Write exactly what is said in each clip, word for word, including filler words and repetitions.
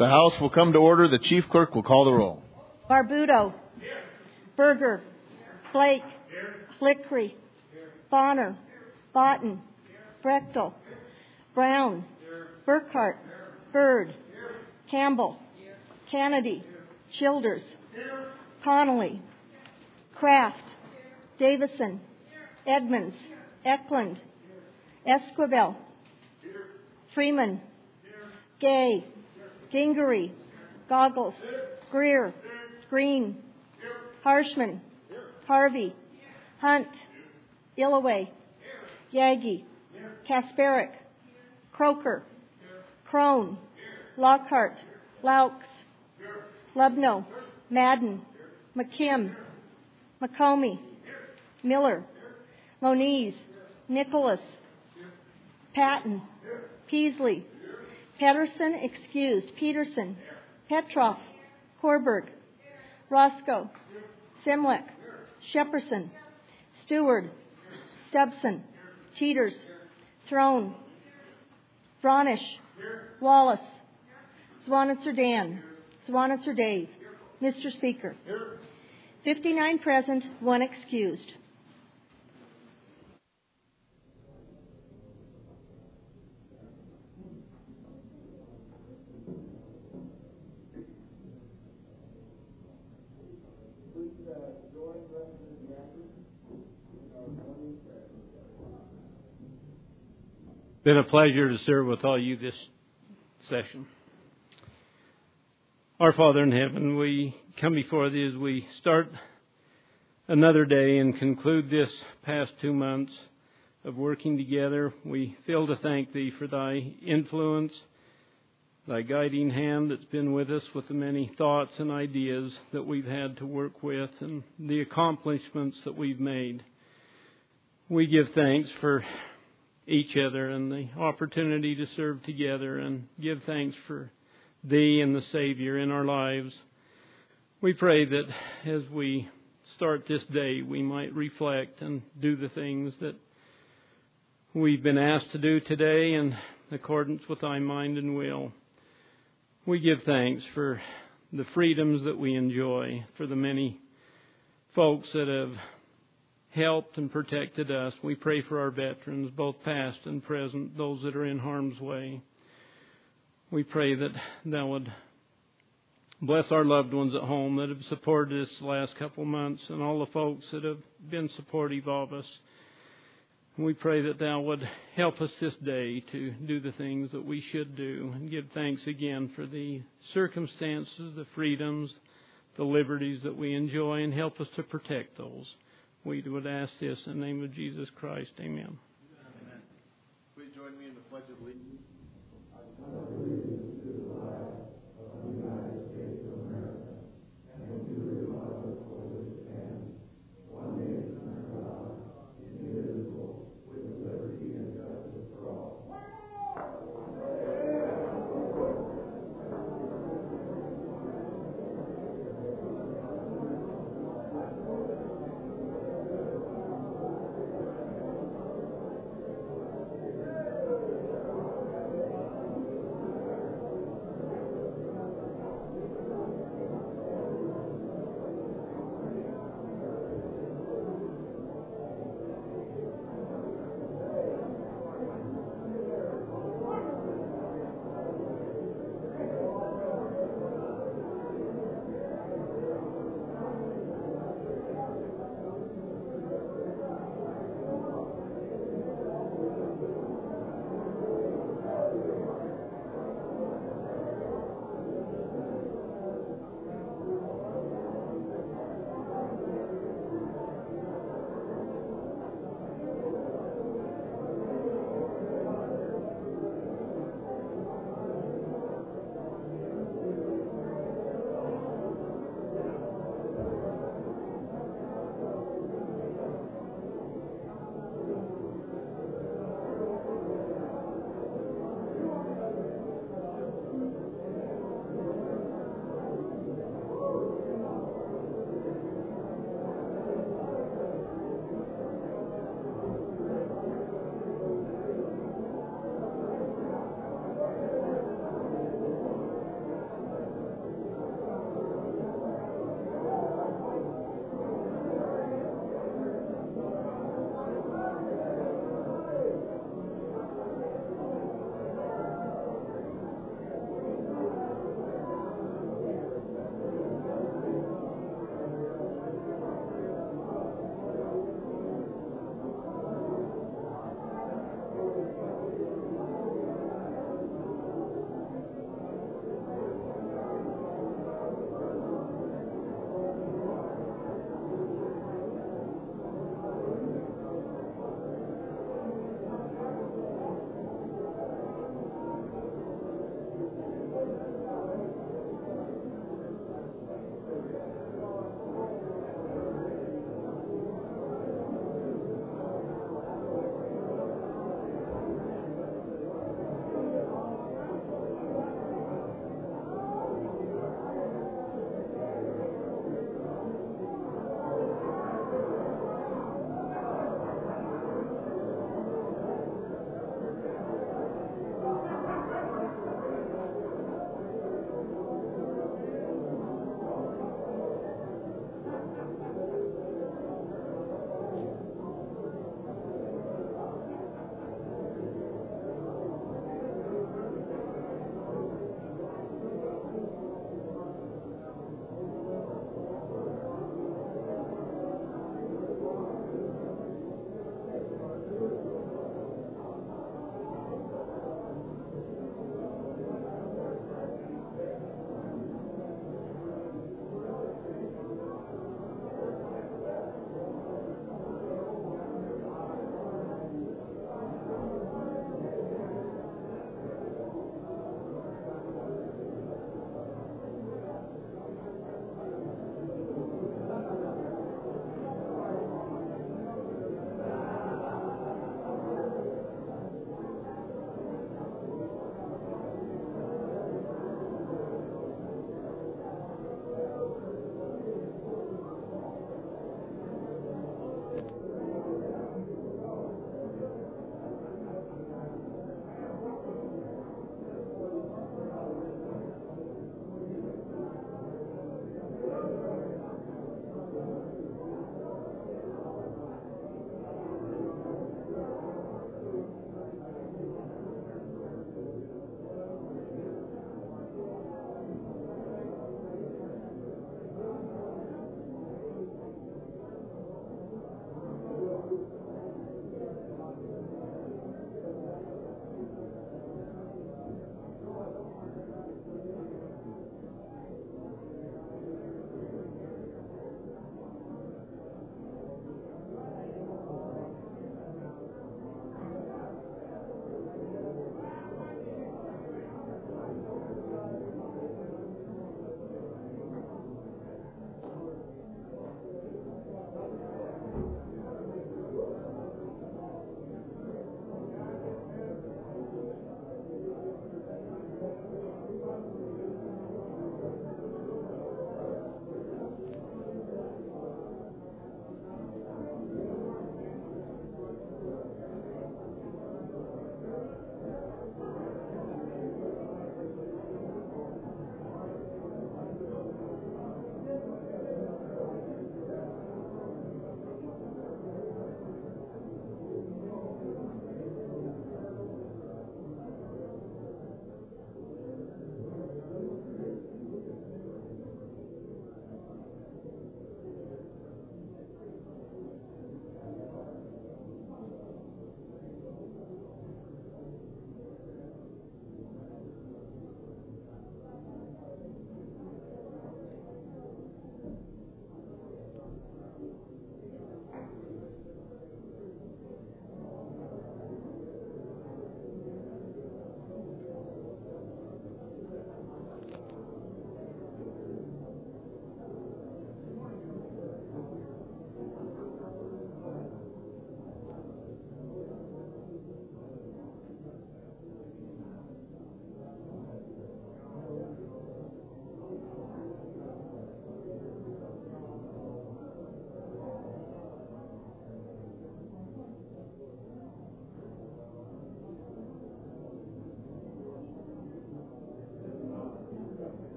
The House will come to order. The Chief Clerk will call the roll. Barbuto. Berger. Blake. Flickery. Bonner. Botten. Brechtel. Brown. Burkhart. Bird. Campbell. Kennedy. Childers. Connolly. Kraft. Davison. Edmonds. Eklund. Esquivel. Freeman. Gay. Gingery. Goggles. Greer. Green. Harshman. Harvey. Hunt. Illaway. Yagi. Kasperick. Croker. Crone. Lockhart. Laux. Lubno. Madden. McKim. McComey. Miller. Moniz. Nicholas. Patton. Peasley. Pedersen excused. Peterson. Petroff. Korberg. Roscoe. Simlick. Shepperson. Stewart. Stubson. Teeters. Throne. Bronish. Wallace. Swanitzer Dan. Swanitzer Dave. Mister Speaker. fifty-nine present, one excused. Been a pleasure to serve with all you this session. Our Father in heaven, we come before Thee as we start another day and conclude this past two months of working together. We fail to thank Thee for Thy influence, Thy guiding hand that's been with us with the many thoughts and ideas that we've had to work with and the accomplishments that we've made. We give thanks for each other and the opportunity to serve together, and give thanks for Thee and the Savior in our lives. We pray that as we start this day, we might reflect and do the things that we've been asked to do today in accordance with Thy mind and will. We give thanks for the freedoms that we enjoy, for the many folks that have helped and protected us. We pray for our veterans, both past and present, those that are in harm's way. We pray that Thou would bless our loved ones at home that have supported us the last couple of months, and all the folks that have been supportive of us. We pray that Thou would help us this day to do the things that we should do, and give thanks again for the circumstances, the freedoms, the liberties that we enjoy, and help us to protect those. We would ask this in the name of Jesus Christ. Amen. Amen. Please join me in the Pledge of Allegiance.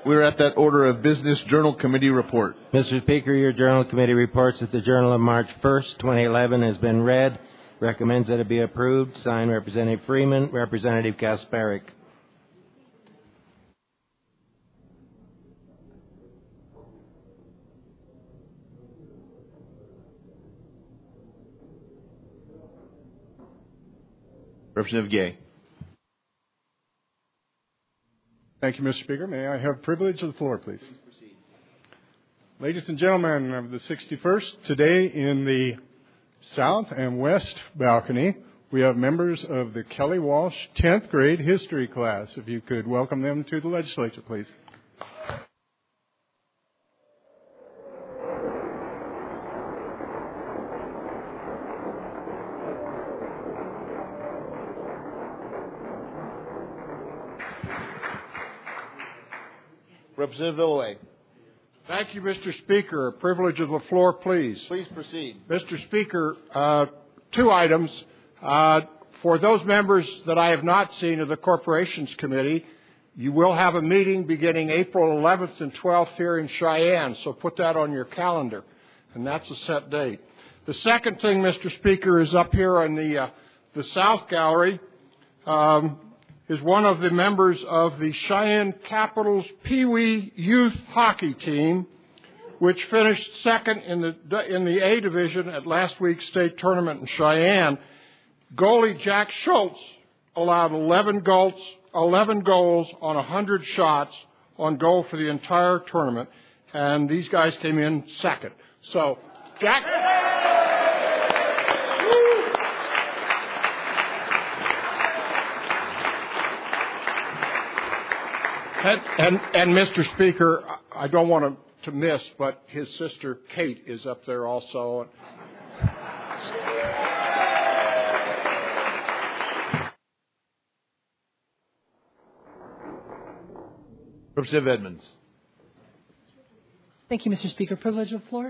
We're at that order of business journal committee report. Mister Speaker, your journal committee reports that the Journal of March first, twenty eleven has been read. Recommends that it be approved. Signed, Representative Freeman, Representative Kasparic. Representative Gay. Thank you, Mister Speaker. May I have privilege of the floor, please? Please proceed. Ladies and gentlemen of the sixty-first, today in the south and west balcony, we have members of the Kelly Walsh tenth grade history class. If you could welcome them to the legislature, please. Representative Villaway. Thank you, Mister Speaker. Privilege of the floor, please. Please proceed. Mister Speaker, uh, two items. Uh, for those members that I have not seen of the Corporations Committee, you will have a meeting beginning April eleventh and twelfth here in Cheyenne, so put that on your calendar, and that's a set date. The second thing, Mister Speaker, is up here on the, uh, the South Gallery. Um, is one of the members of the Cheyenne Capitals Pee Wee Youth Hockey Team, which finished second in the in the A Division at last week's state tournament in Cheyenne. Goalie Jack Schultz allowed eleven goals, eleven goals on one hundred shots on goal for the entire tournament, and these guys came in second. So, Jack... And, and, and, Mister Speaker, I don't want to, to miss, but his sister Kate is up there also. Representative Edmonds. Thank you, Mister Speaker. Privilege of the floor.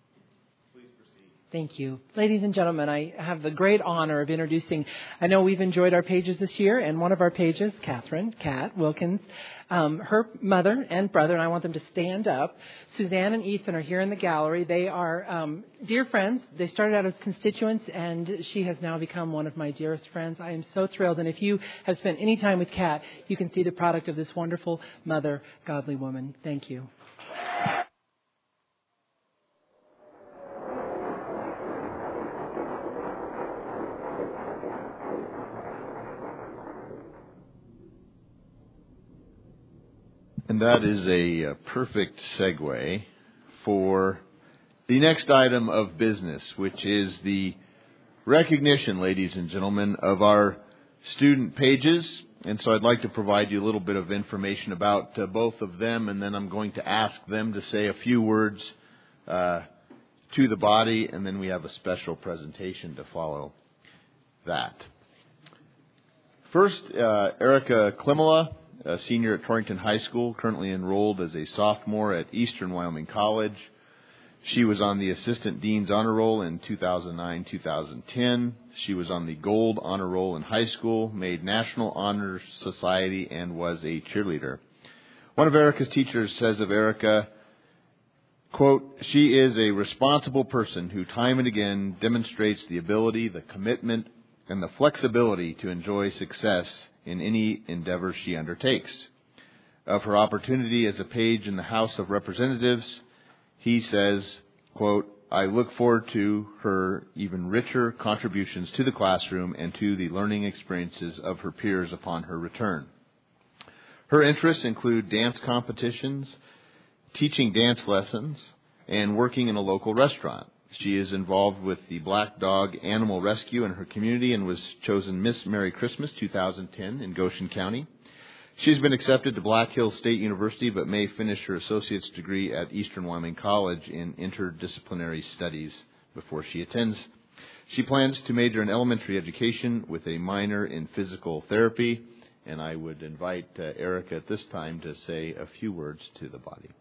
Thank you. Ladies and gentlemen, I have the great honor of introducing, I know we've enjoyed our pages this year, and one of our pages, Catherine, Kat Wilkins, um, her mother and brother, and I want them to stand up. Suzanne and Ethan are here in the gallery. They are um, dear friends. They started out as constituents, and she has now become one of my dearest friends. I am so thrilled, and if you have spent any time with Kat, you can see the product of this wonderful mother, godly woman. Thank you. And that is a, a perfect segue for the next item of business, which is the recognition, ladies and gentlemen, of our student pages. And so I'd like to provide you a little bit of information about uh, both of them, and then I'm going to ask them to say a few words uh, to the body, and then we have a special presentation to follow that. First, uh, Erica Klimala, a senior at Torrington High School, currently enrolled as a sophomore at Eastern Wyoming College. She was on the Assistant Dean's Honor Roll in two thousand nine to two thousand ten. She was on the Gold Honor Roll in high school, made National Honor Society, and was a cheerleader. One of Erica's teachers says of Erica, quote, "She is a responsible person who time and again demonstrates the ability, the commitment, and the flexibility to enjoy success in any endeavor she undertakes. Of her opportunity as a page in the House of Representatives, he says, quote, I look forward to her even richer contributions to the classroom and to the learning experiences of her peers upon her return. Her interests include dance competitions, teaching dance lessons, and working in a local restaurant. She is involved with the Black Dog Animal Rescue in her community and was chosen Miss Merry Christmas two thousand ten in Goshen County. She's been accepted to Black Hills State University but may finish her associate's degree at Eastern Wyoming College in interdisciplinary studies before she attends. She plans to major in elementary education with a minor in physical therapy. And I would invite uh, Erica at this time to say a few words to the body.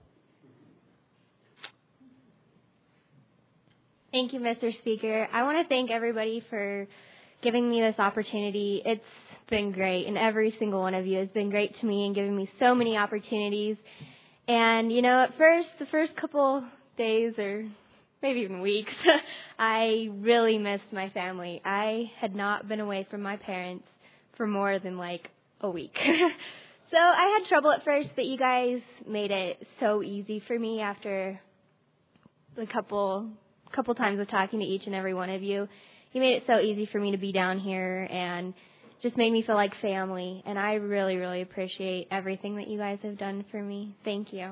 Thank you, Mister Speaker. I want to thank everybody for giving me this opportunity. It's been great, and every single one of you has been great to me and given me so many opportunities. And, you know, at first, the first couple days or maybe even weeks, I really missed my family. I had not been away from my parents for more than like a week. So I had trouble at first, but you guys made it so easy for me after a couple couple times of talking to each and every one of you. You made it so easy for me to be down here and just made me feel like family. And I really, really appreciate everything that you guys have done for me. Thank you.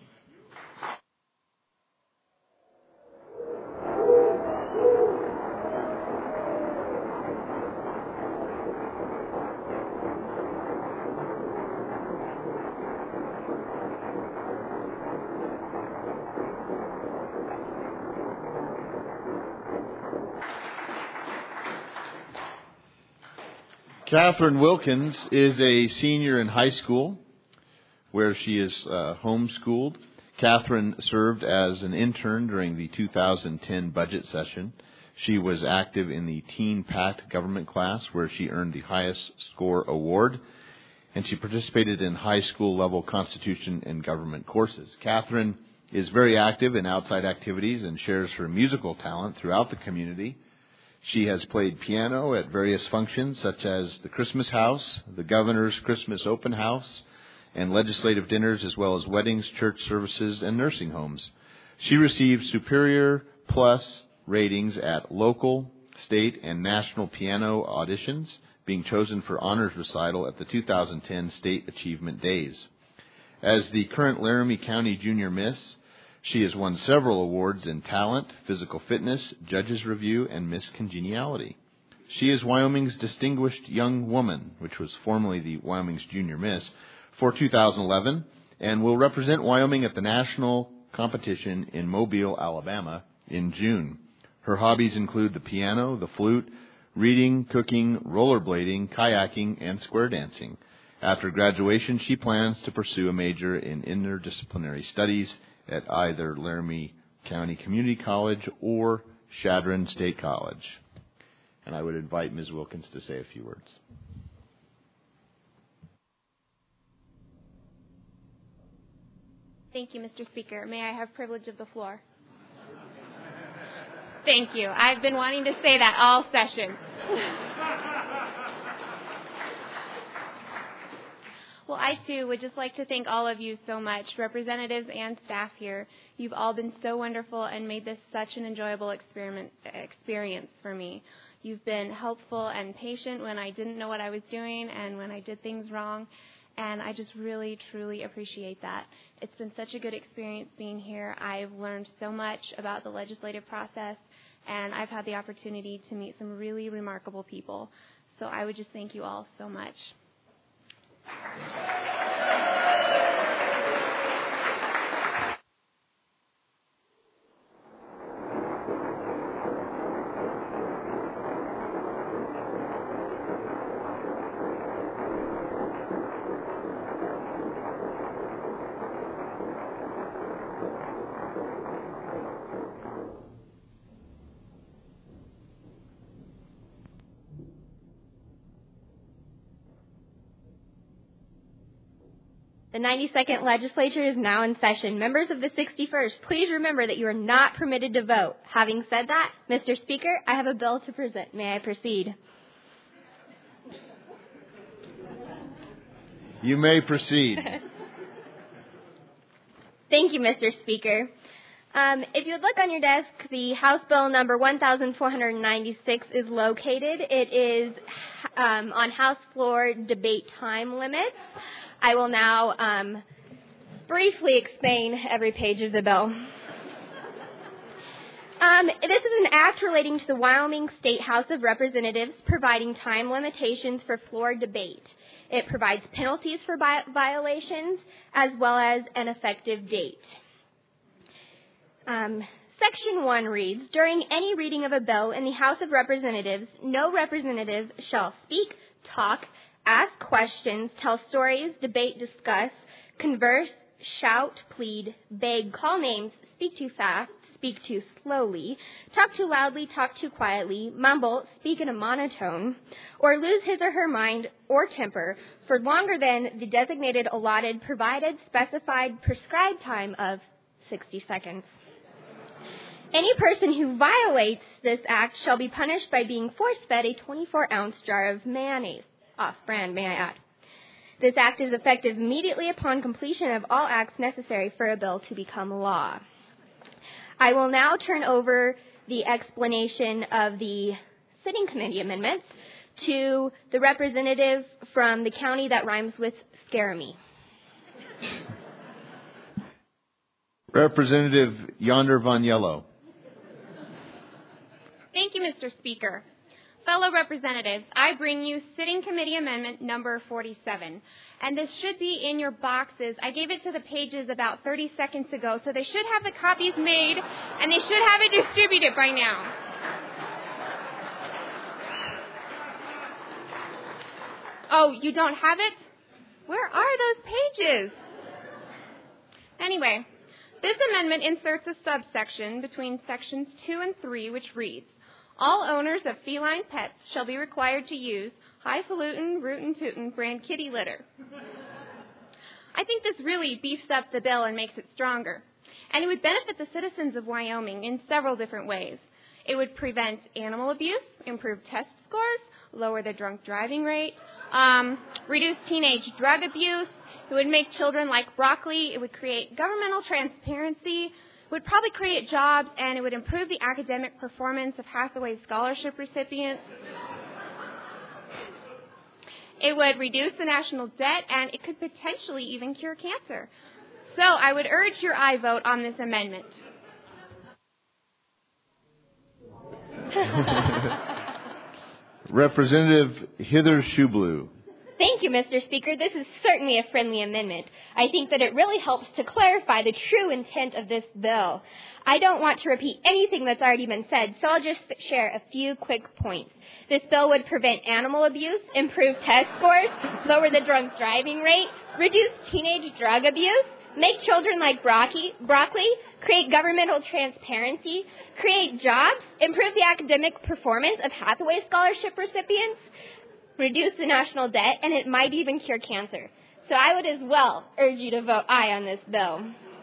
Catherine Wilkins is a senior in high school where she is uh, homeschooled. Catherine served as an intern during the two thousand ten budget session. She was active in the Teen Pact government class where she earned the highest score award, and she participated in high school level constitution and government courses. Catherine is very active in outside activities and shares her musical talent throughout the community. She has played piano at various functions such as the Christmas House, the Governor's Christmas Open House, and legislative dinners, as well as weddings, church services, and nursing homes. She received Superior Plus ratings at local, state, and national piano auditions, being chosen for honors recital at the two thousand ten State Achievement Days. As the current Laramie County Junior Miss, she has won several awards in talent, physical fitness, judges review, and Miss Congeniality. She is Wyoming's Distinguished Young Woman, which was formerly the Wyoming's Junior Miss, for two thousand eleven, and will represent Wyoming at the national competition in Mobile, Alabama, in June. Her hobbies include the piano, the flute, reading, cooking, rollerblading, kayaking, and square dancing. After graduation, she plans to pursue a major in interdisciplinary studies at either Laramie County Community College or Chadron State College. And I would invite Miz Wilkins to say a few words. Thank you, Mister Speaker. May I have privilege of the floor? Thank you. I've been wanting to say that all session. Well, I, too, would just like to thank all of you so much, representatives and staff here. You've all been so wonderful and made this such an enjoyable experiment, experience for me. You've been helpful and patient when I didn't know what I was doing and when I did things wrong, and I just really, truly appreciate that. It's been such a good experience being here. I've learned so much about the legislative process, and I've had the opportunity to meet some really remarkable people. So I would just thank you all so much. The ninety-second Legislature is now in session. Members of the sixty-first, please remember that you are not permitted to vote. Having said that, Mister Speaker, I have a bill to present. May I proceed? You may proceed. Thank you, Mister Speaker. Um, if you would look on your desk, the House Bill number one thousand four hundred ninety-six is located. It is um, on House floor debate time limits. I will now um, briefly explain every page of the bill. Um, this is an act relating to the Wyoming State House of Representatives providing time limitations for floor debate. It provides penalties for bi- violations as well as an effective date. Um, Section one reads, during any reading of a bill in the House of Representatives, no representative shall speak, talk, ask questions, tell stories, debate, discuss, converse, shout, plead, beg, call names, speak too fast, speak too slowly, talk too loudly, talk too quietly, mumble, speak in a monotone, or lose his or her mind or temper for longer than the designated, allotted, provided, specified, prescribed time of sixty seconds. Any person who violates this act shall be punished by being force-fed a twenty-four ounce jar of mayonnaise, off-brand, may I add. This act is effective immediately upon completion of all acts necessary for a bill to become law. I will now turn over the explanation of the sitting committee amendments to the representative from the county that rhymes with scare me. Representative Yonder Von Yellow. Thank you, Mister Speaker. Fellow representatives, I bring you Sitting Committee Amendment number forty-seven. And this should be in your boxes. I gave it to the pages about thirty seconds ago, so they should have the copies made, and they should have it distributed by now. Oh, you don't have it? Where are those pages? Anyway, this amendment inserts a subsection between sections two and three, which reads, all owners of feline pets shall be required to use highfalutin, rootin' tootin' brand kitty litter. I think this really beefs up the bill and makes it stronger. And it would benefit the citizens of Wyoming in several different ways. It would prevent animal abuse, improve test scores, lower the drunk driving rate, um, reduce teenage drug abuse. It would make children like broccoli. It would create governmental transparency. It would probably create jobs, and it would improve the academic performance of Hathaway Scholarship recipients. It would reduce the national debt, and it could potentially even cure cancer. So I would urge your aye vote on this amendment. Representative Hither Shublu. Thank you, Mister Speaker. This is certainly a friendly amendment. I think that it really helps to clarify the true intent of this bill. I don't want to repeat anything that's already been said, so I'll just share a few quick points. This bill would prevent animal abuse, improve test scores, lower the drunk driving rate, reduce teenage drug abuse, make children like broccoli, broccoli, create governmental transparency, create jobs, improve the academic performance of Hathaway Scholarship recipients, reduce the national debt, and it might even cure cancer. So I would as well urge you to vote aye on this bill.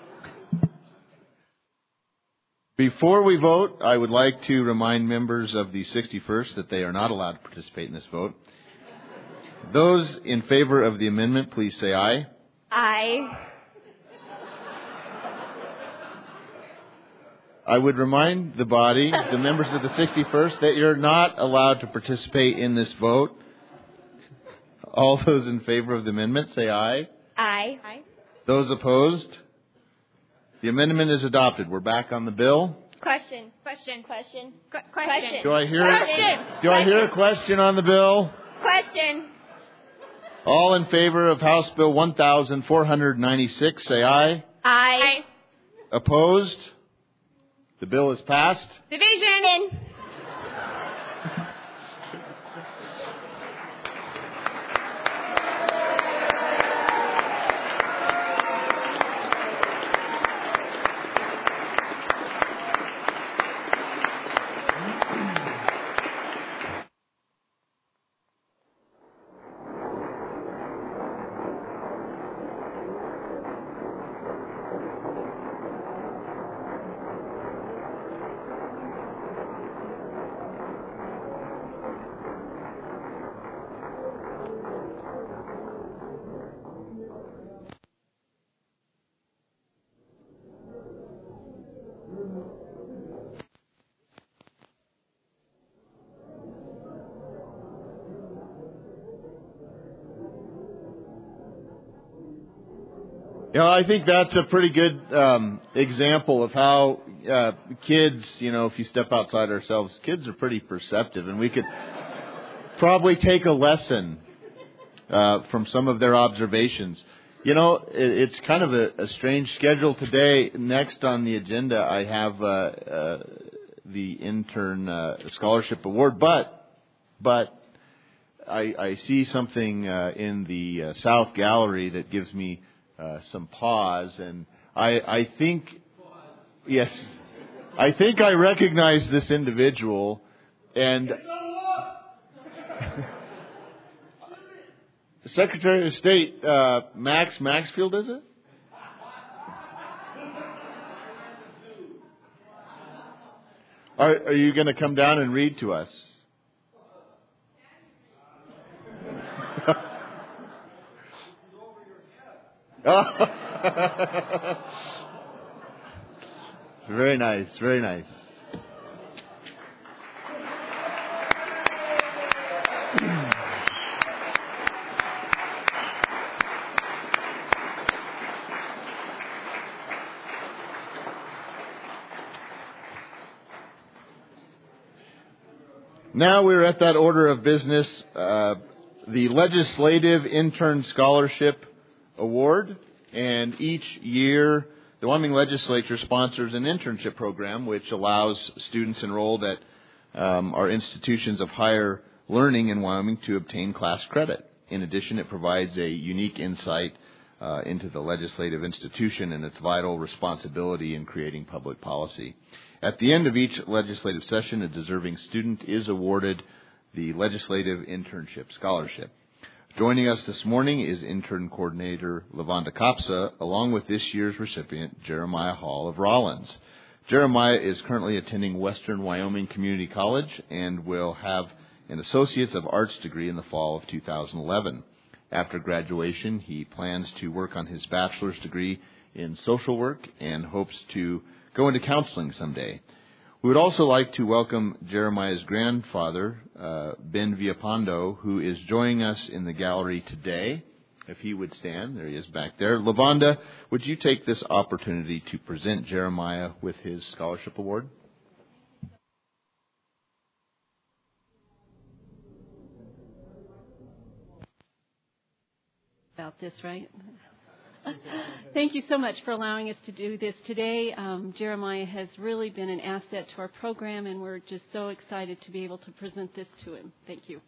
Before we vote, I would like to remind members of the sixty-first that they are not allowed to participate in this vote. Those in favor of the amendment, please say aye. Aye. I would remind the body, the members of the sixty-first, that you're not allowed to participate in this vote. All those in favor of the amendment, say aye. Aye. Aye. Those opposed? The amendment is adopted. We're back on the bill. Question. Question. Question. Qu- Question. Do I hear? Question. Do I hear a question on the bill? Question. All in favor of House Bill one thousand four hundred ninety-six, say aye. Aye. Aye. Opposed? The bill is passed. Division. You know, I think that's a pretty good um, example of how uh, kids, you know, if you step outside ourselves, kids are pretty perceptive, and we could probably take a lesson uh, from some of their observations. You know, it, it's kind of a, a strange schedule today. Next on the agenda, I have uh, uh, the intern uh, scholarship award, but but I, I see something uh, in the uh, South Gallery that gives me Uh, some pause, and I, I think, yes, I think I recognize this individual, and Secretary of State uh, Max Maxfield, is it? Are, are you going to come down and read to us? Very nice, very nice. Now we're at that order of business, uh, the Legislative Intern Scholarship Award, and each year the Wyoming Legislature sponsors an internship program which allows students enrolled at um, our institutions of higher learning in Wyoming to obtain class credit. In addition, it provides a unique insight uh, into the legislative institution and its vital responsibility in creating public policy. At the end of each legislative session, a deserving student is awarded the Legislative Internship Scholarship. Joining us this morning is Intern Coordinator Lavonda Kopsa, along with this year's recipient, Jeremiah Hall of Rollins. Jeremiah is currently attending Western Wyoming Community College and will have an Associates of Arts degree in the fall of two thousand eleven. After graduation, he plans to work on his bachelor's degree in social work and hopes to go into counseling someday. We would also like to welcome Jeremiah's grandfather, uh, Ben Villapando, who is joining us in the gallery today. If he would stand, there he is back there. Lavonda, would you take this opportunity to present Jeremiah with his scholarship award? About this, right? Thank you so much for allowing us to do this today. Um, Jeremiah has really been an asset to our program, and we're just so excited to be able to present this to him. Thank you.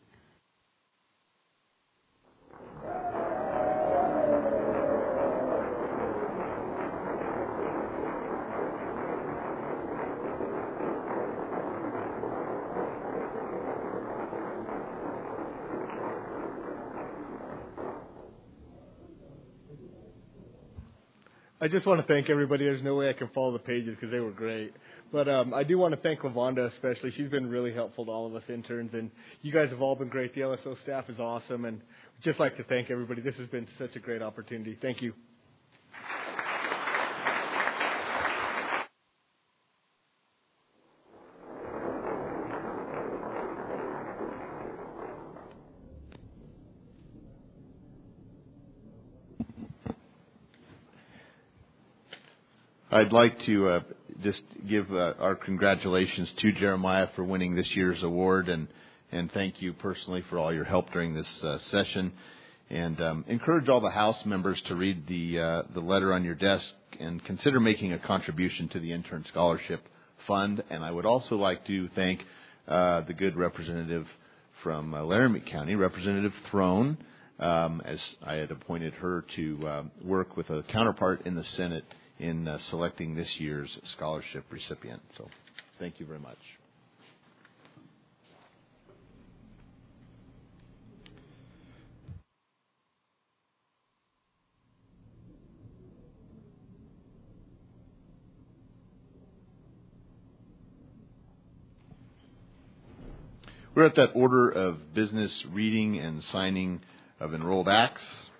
I just want to thank everybody. There's no way I can follow the pages because they were great. But um, I do want to thank Lavonda especially. She's been really helpful to all of us interns, and you guys have all been great. The L S O staff is awesome, and I'd just like to thank everybody. This has been such a great opportunity. Thank you. I'd like to uh, just give uh, our congratulations to Jeremiah for winning this year's award, and, and thank you personally for all your help during this uh, session. And um, encourage all the House members to read the uh, the letter on your desk and consider making a contribution to the Intern Scholarship Fund. And I would also like to thank uh, the good representative from uh, Laramie County, Representative Throne, um, as I had appointed her to uh, work with a counterpart in the Senate in uh, selecting this year's scholarship recipient. So thank you very much. We're at that order of business reading and signing of enrolled acts.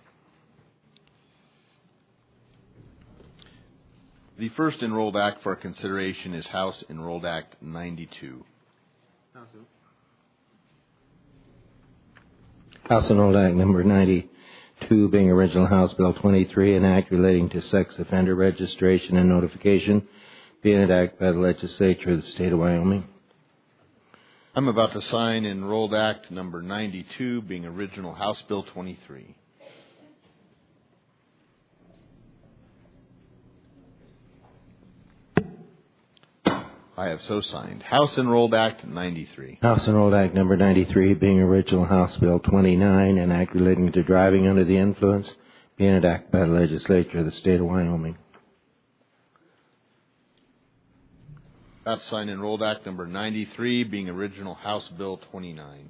The first enrolled act for consideration is House Enrolled Act ninety-two. House Enrolled Act number ninety-two being original House Bill twenty-three, an act relating to sex offender registration and notification, being enacted by the legislature of the state of Wyoming. I'm about to sign Enrolled Act number ninety-two being original House Bill twenty-three. I have so signed. House Enrolled Act ninety-three. House Enrolled Act number ninety-three being original House Bill twenty-nine, an act relating to driving under the influence, being enacted by the legislature of the state of Wyoming. About to sign Enrolled Act number ninety-three, being original House Bill twenty-nine.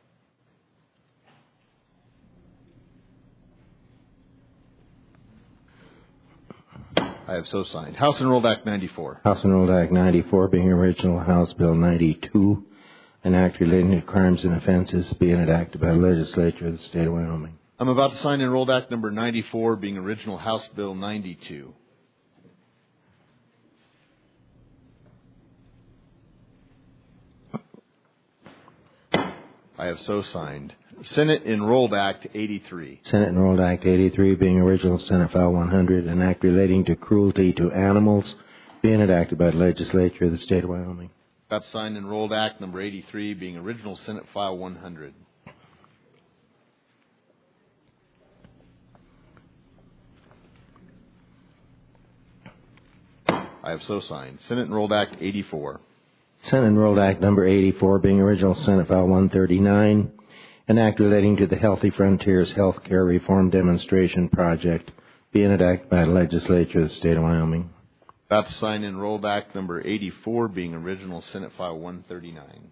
I have so signed. House Enrolled Act ninety-four. House Enrolled Act ninety-four, being original House Bill ninety-two, an act relating to crimes and offenses, being enacted by the legislature of the state of Wyoming. I'm about to sign Enrolled Act number ninety-four, being original House Bill ninety-two. I have so signed. Senate Enrolled Act eighty-three. Senate Enrolled Act eighty-three, being original Senate File one hundred, an act relating to cruelty to animals, being enacted by the legislature of the state of Wyoming. About to sign Enrolled Act number eighty-three, being original Senate File one hundred. I have so signed. Senate Enrolled Act eighty-four. Senate Enrolled Act number eighty-four, being original Senate File one thirty-nine, an act relating to the Healthy Frontiers Health Care Reform Demonstration Project, being enacted by the legislature of the state of Wyoming. About to sign Enrolled Act number eighty-four, being original Senate File one thirty-nine.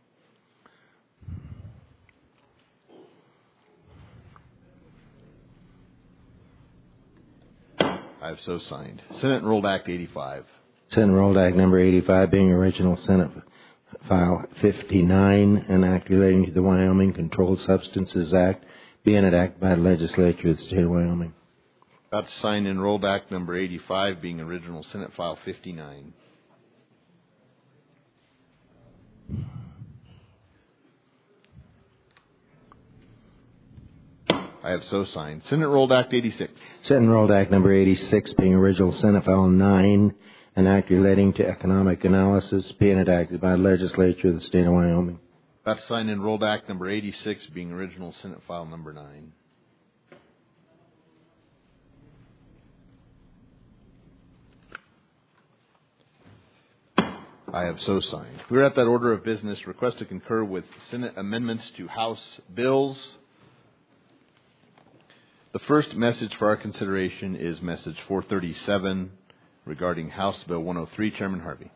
I have so signed. Senate Enrolled Act eighty-five. Senate Enrolled Act number eighty-five, being original Senate File fifty-nine, an act relating to the Wyoming Controlled Substances Act, being enacted by the legislature of the state of Wyoming. About to sign Enrolled Act number eighty-five, being original Senate File fifty-nine. I have so signed. Senate Enrolled Act eighty-six. Senate Enrolled Act number eighty-six, being original Senate File nine, an act relating to economic analysis, being enacted by the legislature of the state of Wyoming. About to sign Enrolled Act number eighty-six, being original Senate File number nine. I have so signed. We're at that order of business. Request to concur with Senate amendments to House bills. The first message for our consideration is message four thirty-seven regarding House Bill one oh three. Chairman Harvey.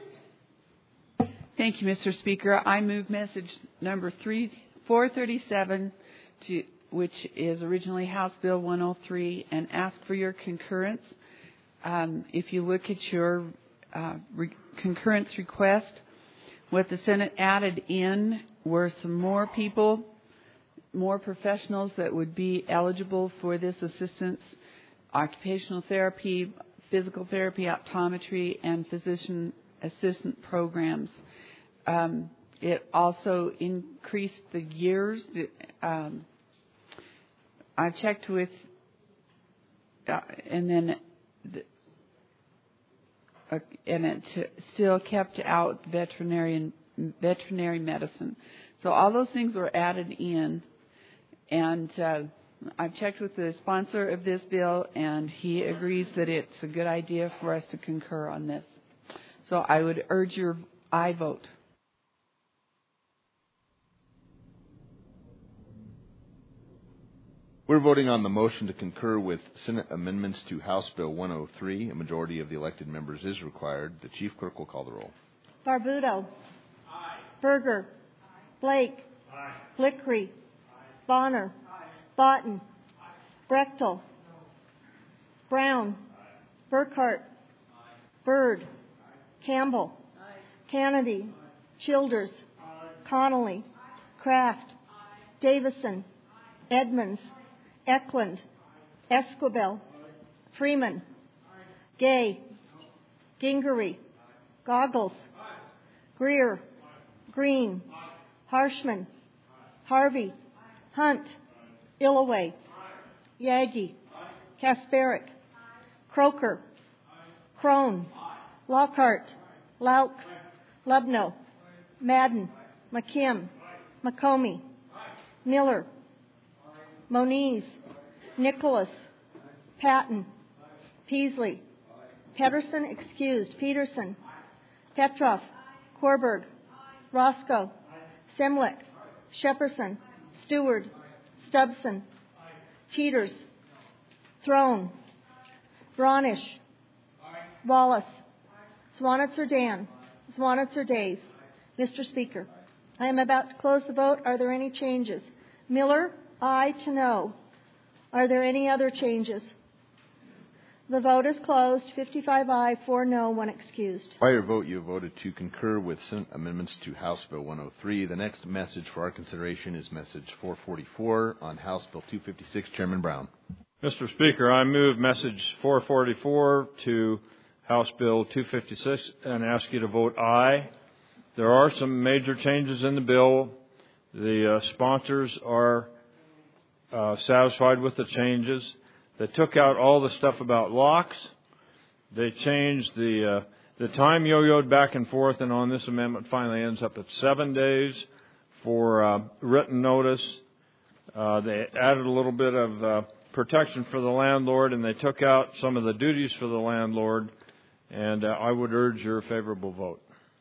Thank you, Mister Speaker. I move message number three, four thirty-seven, to, which is originally House Bill one oh three, and ask for your concurrence. Um, if you look at your uh, re- concurrence request, what the Senate added in were some more people, more professionals that would be eligible for this assistance: occupational therapy, physical therapy, optometry, and physician assistant programs. Um, it also increased the years. Um, I checked with, uh, and then, the, uh, and it t- still kept out veterinarian veterinary medicine. So all those things were added in. And uh, I've checked with the sponsor of this bill, and he agrees that it's a good idea for us to concur on this. So I would urge your aye vote. We're voting on the motion to concur with Senate amendments to House Bill one oh three. A majority of the elected members is required. The Chief Clerk will call the roll. Barbuto. Aye. Berger. Aye. Blake. Aye. Flickery. Bonner. Aye. Botten. Aye. Brechtel. No. Brown. Aye. Burkhart. Aye. Bird. Aye. Campbell. Aye. Kennedy. Aye. Childers. Aye. Connolly. Aye. Kraft. Aye. Davison. Aye. Edmonds. Aye. Eklund. Aye. Esquivel. Aye. Freeman. Aye. Gay. No. Gingery. Aye. Goggles. Aye. Greer. Aye. Green. Aye. Harshman. Aye. Harvey. Hunt. Aye. Illaway. Aye. Yagi. Aye. Kasperick. Aye. Croker. Aye. Crone. Aye. Lockhart. Aye. Laux. Aye. Lubno. Aye. Madden. Aye. McKim. Aye. McComey. Aye. Miller. Aye. Moniz. Aye. Nicholas. Aye. Patton. Aye. Peasley. Aye. Pedersen excused. Peterson. Aye. Petroff. Aye. Korberg. Aye. Roscoe. Aye. Semlick. Aye. Shepperson. Stewart. Aye. Stubson. Aye. Cheaters. No. Throne. Aye. Bronish. Aye. Wallace. Aye. Swanitzer Dan. Aye. Zwanitzer Dave. Mister Speaker, I am about to close the vote. Are there any changes? Miller, aye to no. Are there any other changes? The vote is closed. fifty-five aye, four no, one excused. By your vote, you have voted to concur with Senate amendments to House Bill one oh three. The next message for our consideration is Message four forty-four on House Bill two fifty-six. Chairman Brown. Mister Speaker, I move Message four forty-four to House Bill two fifty-six and ask you to vote aye. There are some major changes in the bill. The uh, sponsors are uh, satisfied with the changes. They took out all the stuff about locks. They changed the uh, the time yo-yoed back and forth, and on this amendment finally ends up at seven days for uh, written notice. Uh, they added a little bit of uh, protection for the landlord, and they took out some of the duties for the landlord. And uh, I would urge your favorable vote.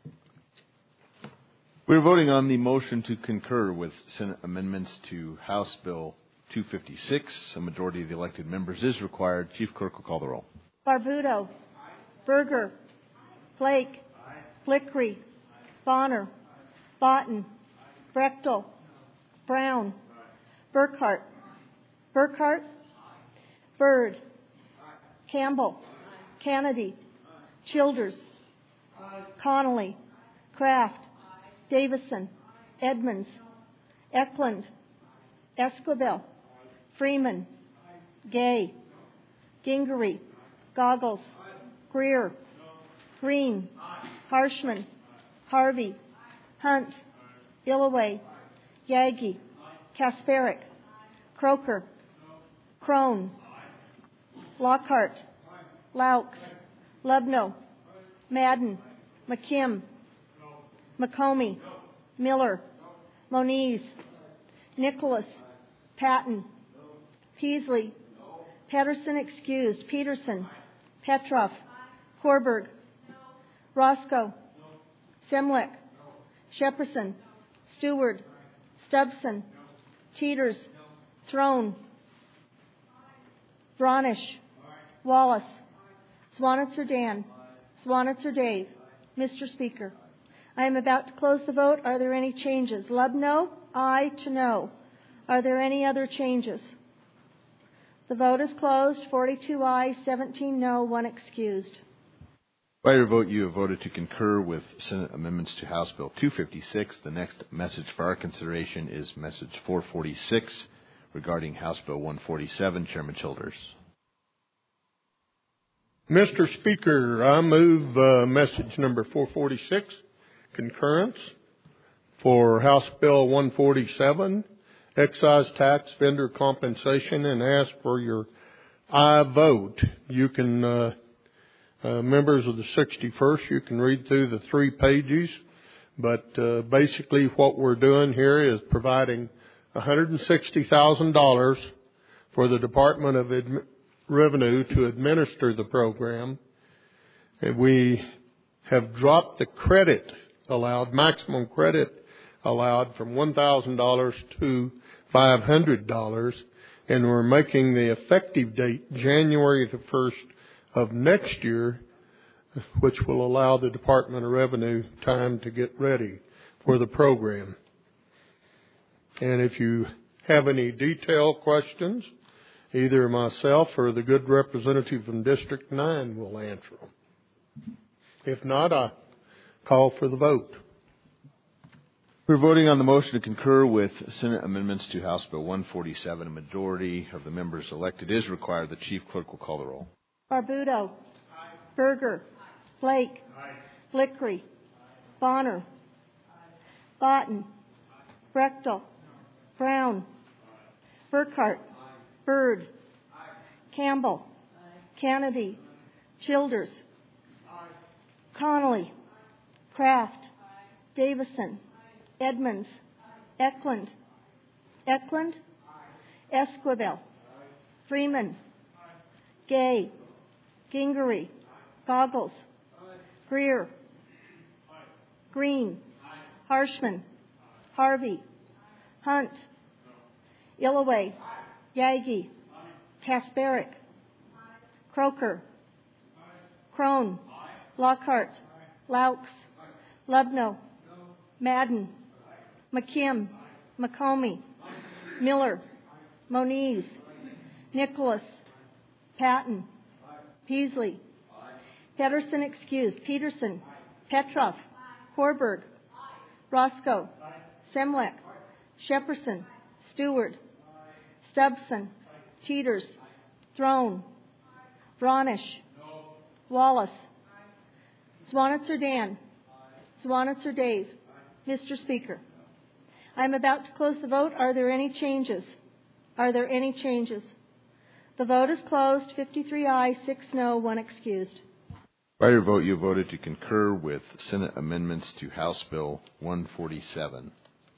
We're voting on the motion to concur with Senate amendments to House Bill two fifty-six. A majority of the elected members is required. Chief Clerk will call the roll. Barbuto. Berger. Flake. Flickery. Bonner. Botten. Brechtel. Brown. Burkhart. Burkhart. Bird. Campbell. Kennedy. Childers. Connolly. Kraft. Davison. Edmonds. Eklund. Esquivel. Freeman. Gay. Gingery. Goggles. Greer. Green. Harshman. Harvey. Hunt. Illaway. Yagi. Kasparic. Croker. Crone. Lockhart. Laux. Lubno. Madden. McKim. McComey. Miller. Moniz. Nicholas. Patton. Peasley. Pedersen excused. Peterson. Petroff. Korberg. Roscoe. Semlick. Shepperson. Stewart. Stubson. Teeters. Throne. Bronish. Wallace. Zwanitzer Dan. Zwanitzer Dave. Mister Speaker, I am about to close the vote. Are there any changes? Lubno, aye to no. Are there any other changes? The vote is closed. forty-two aye, seventeen no, one excused. By your vote, you have voted to concur with Senate amendments to House Bill two fifty-six. The next message for our consideration is Message four forty-six regarding House Bill one forty-seven. Chairman Childers. Mister Speaker, I move uh, message number four forty-six, concurrence for House Bill one forty-seven, excise tax vendor compensation, and ask for your aye vote. You can, uh, uh, members of the sixty-first, you can read through the three pages, but uh, basically what we're doing here is providing one hundred sixty thousand dollars for the Department of Admi- Revenue to administer the program. And we have dropped the credit allowed, maximum credit allowed, from one thousand dollars to five hundred dollars, and we're making the effective date January the first of next year, which will allow the Department of Revenue time to get ready for the program. And if you have any detailed questions, either myself or the good representative from District nine will answer them. If not, I call for the vote. We're voting on the motion to concur with Senate amendments to House Bill one forty-seven. A majority of the members elected is required. The Chief Clerk will call the roll. Barbuto. Aye. Berger. Aye. Flake. Aye. Flickery. Aye. Bonner. Aye. Botten. Aye. Brechtel. Aye. Brown. Aye. Burkhart. Aye. Bird. Aye. Campbell. Aye. Kennedy. Aye. Childers. Aye. Connolly. Aye. Kraft. Aye. Davison. Aye. Edmonds. Aye. Eklund. Eklund. Aye. Esquivel. Aye. Freeman. Aye. Gay. Gingery. Aye. Goggles. Aye. Greer. Aye. Green. Aye. Harshman. Aye. Harvey. Aye. Hunt. No. Illaway. Aye. Yagi. Aye. Kasparic. Aye. Croker. Aye. Crone. Aye. Lockhart. Aye. Laux. Aye. Lubno. Madden. McKim. McComey. Miller. Moniz. Nicholas. Patton. Peasley. Pedersen excused. Peterson. Petroff. Horberg. Roscoe. Semlek. Shepperson. Stewart. Stubbson. Teeters. Throne. Vronish. Wallace. Swanitzer Dan. Swanitzer Dave. Mister Speaker, I am about to close the vote. Are there any changes? Are there any changes? The vote is closed. fifty-three ayes, six no, one excused. By your vote, you voted to concur with Senate amendments to House Bill one forty-seven.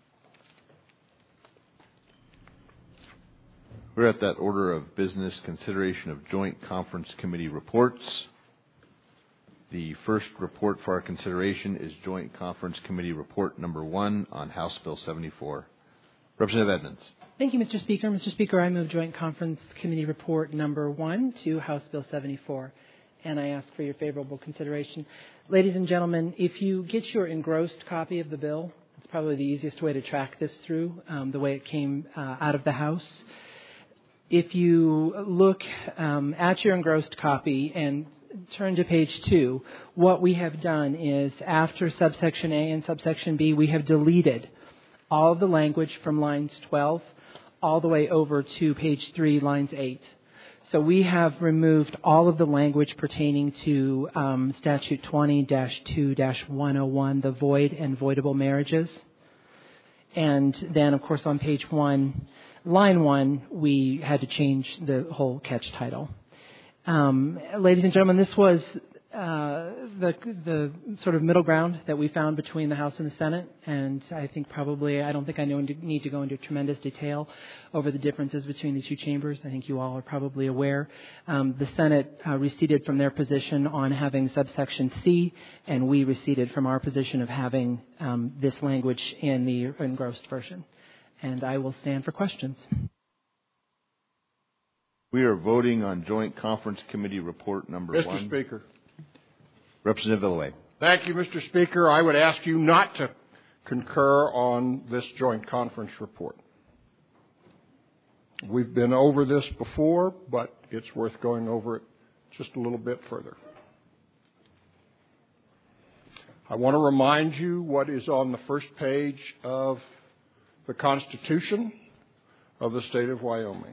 We're at that order of business, consideration of joint conference committee reports. The first report for our consideration is Joint Conference Committee Report Number One on House Bill seventy-four. Representative Edmonds. Thank you, Mister Speaker. Mister Speaker, I move Joint Conference Committee Report Number One to House Bill seventy-four, and I ask for your favorable consideration. Ladies and gentlemen, if you get your engrossed copy of the bill, it's probably the easiest way to track this through, um, the way it came uh, out of the House. If you look um, at your engrossed copy and turn to page two, what we have done is after subsection A and subsection B, we have deleted all of the language from lines twelve all the way over to page three, lines eight. So we have removed all of the language pertaining to um, statute twenty dash two dash one oh one, the void and voidable marriages. And then, of course, on page one, line one, we had to change the whole catch title. Um, ladies and gentlemen, this was uh, the the sort of middle ground that we found between the House and the Senate, and I think probably I don't think I need to go into tremendous detail over the differences between the two chambers. I think you all are probably aware. Um, the Senate uh, receded from their position on having subsection C, and we receded from our position of having um, this language in the engrossed version. And I will stand for questions. We are voting on Joint Conference Committee Report Number Mister One. Mister Speaker. Representative Villaway. Thank you, Mister Speaker. I would ask you not to concur on this joint conference report. We've been over this before, but it's worth going over it just a little bit further. I want to remind you what is on the first page of the Constitution of the state of Wyoming.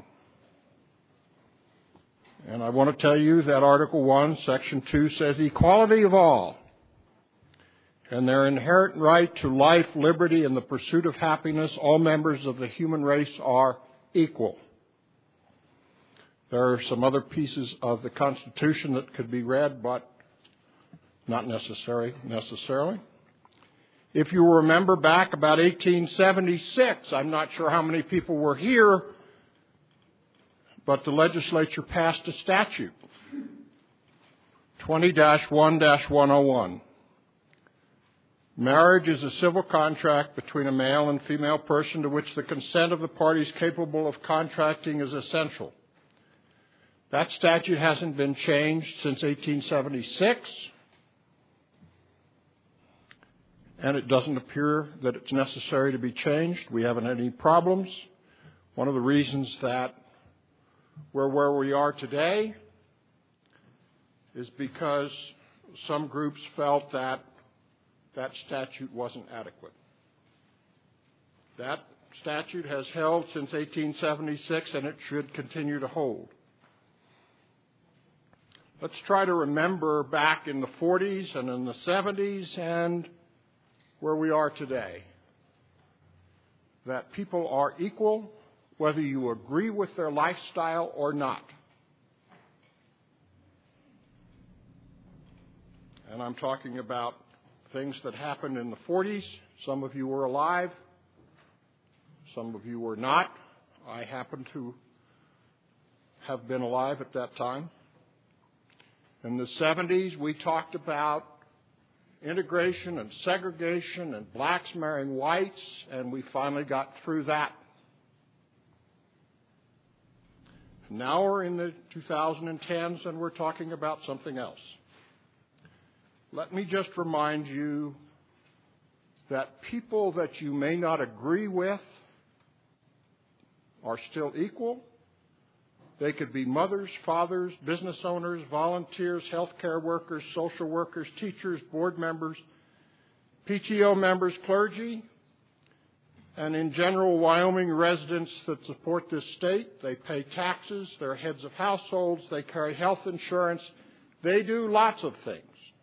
And I want to tell you that Article one, Section two says equality of all and their inherent right to life, liberty, and the pursuit of happiness, all members of the human race are equal. There are some other pieces of the Constitution that could be read, but not necessary necessarily. If you remember back about eighteen seventy-six, I'm not sure how many people were here, but the legislature passed a statute, twenty dash one dash one oh one. Marriage is a civil contract between a male and female person to which the consent of the parties capable of contracting is essential. That statute hasn't been changed since eighteen seventy-six, and it doesn't appear that it's necessary to be changed. We haven't had any problems. One of the reasons that we're where we are today is because some groups felt that that statute wasn't adequate. That statute has held since eighteen seventy-six, and it should continue to hold. Let's try to remember back in the forties and in the seventies and where we are today, that people are equal whether you agree with their lifestyle or not. And I'm talking about things that happened in the forties. Some of you were alive. Some of you were not. I happen to have been alive at that time. In the seventies, we talked about integration and segregation and blacks marrying whites, and we finally got through that. Now we're in the two thousand tens, and we're talking about something else. Let me just remind you that people that you may not agree with are still equal. They could be mothers, fathers, business owners, volunteers, healthcare workers, social workers, teachers, board members, P T O members, clergy, and in general, Wyoming residents that support this state. They pay taxes, they're heads of households, they carry health insurance, they do lots of things.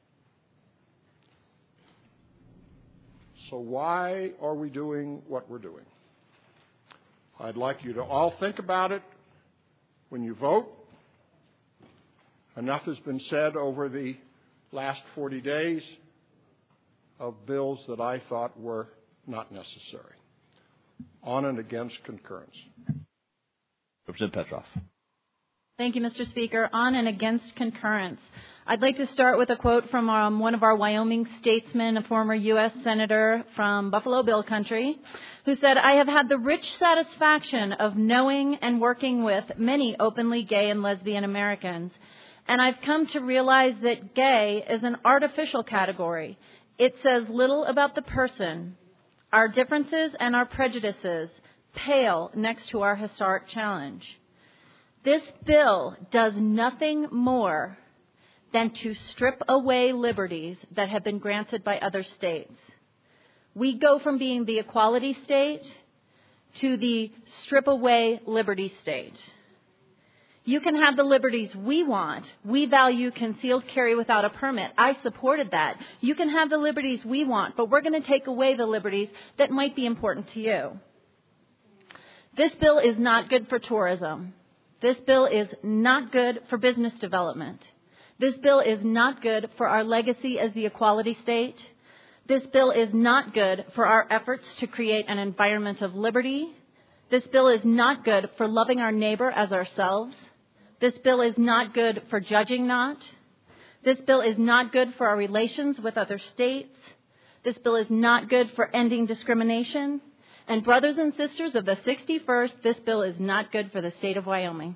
So why are we doing what we're doing? I'd like you to all think about it when you vote. Enough has been said over the last forty days of bills that I thought were not necessary. On and against concurrence. Representative Petroff. Thank you, Mister Speaker. On and against concurrence. I'd like to start with a quote from um, one of our Wyoming statesmen, a former U S Senator from Buffalo Bill Country, who said, "I have had the rich satisfaction of knowing and working with many openly gay and lesbian Americans, and I've come to realize that gay is an artificial category. It says little about the person. Our differences and our prejudices pale next to our historic challenge. This bill does nothing more than to strip away liberties that have been granted by other states. We go from being the equality state to the strip away liberty state. You can have the liberties we want. We value concealed carry without a permit. I supported that. You can have the liberties we want, but we're going to take away the liberties that might be important to you. This bill is not good for tourism. This bill is not good for business development. This bill is not good for our legacy as the equality state. This bill is not good for our efforts to create an environment of liberty. This bill is not good for loving our neighbor as ourselves. This bill is not good for judging not. This bill is not good for our relations with other states. This bill is not good for ending discrimination. And brothers and sisters of the sixty-first, this bill is not good for the state of Wyoming.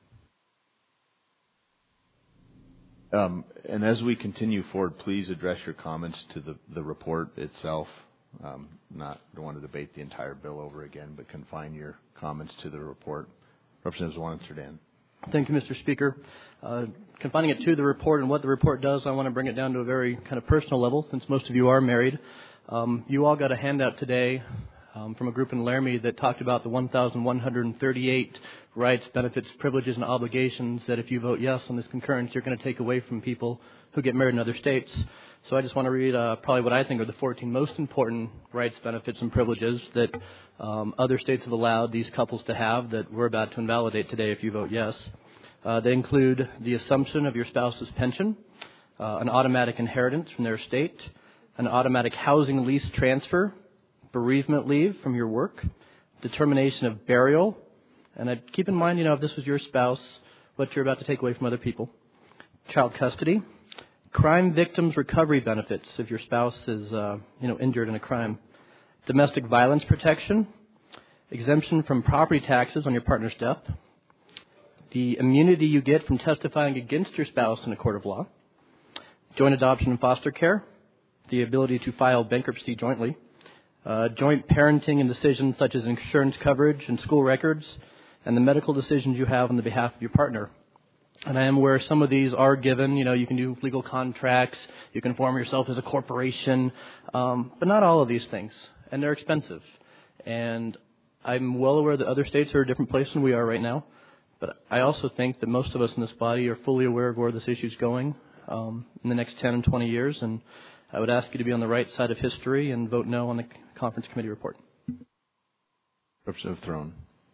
Um, and as we continue forward, please address your comments to the, the report itself. Um, not don't want to debate the entire bill over again, but confine your comments to the report. Representative Zwan-Cerdan. Thank you, Mister Speaker. Uh, confining it to the report and what the report does, I want to bring it down to a very kind of personal level, since most of you are married. Um, you all got a handout today um, from a group in Laramie that talked about the one thousand one hundred thirty-eight rights, benefits, privileges, and obligations that if you vote yes on this concurrence, you're going to take away from people who get married in other states. So I just want to read uh, probably what I think are the fourteen most important rights, benefits, and privileges that um, other states have allowed these couples to have that we're about to invalidate today if you vote yes. Uh, they include the assumption of your spouse's pension, uh, an automatic inheritance from their estate, an automatic housing lease transfer, bereavement leave from your work, determination of burial, and I'd keep in mind, you know, if this was your spouse, what you're about to take away from other people, child custody, crime victims recovery benefits if your spouse is, uh, you know, injured in a crime, domestic violence protection, exemption from property taxes on your partner's death, the immunity you get from testifying against your spouse in a court of law, joint adoption and foster care, the ability to file bankruptcy jointly, uh, joint parenting and decisions such as insurance coverage and school records, and the medical decisions you have on the behalf of your partner. And I am aware some of these are given. You know, you can do legal contracts, you can form yourself as a corporation, um, but not all of these things. And they're expensive. And I'm well aware that other states are a different place than we are right now. But I also think that most of us in this body are fully aware of where this issue is going um, in the next ten and twenty years. And I would ask you to be on the right side of history and vote no on the conference committee report. Representative Throne.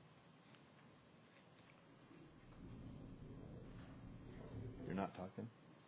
You're not talking?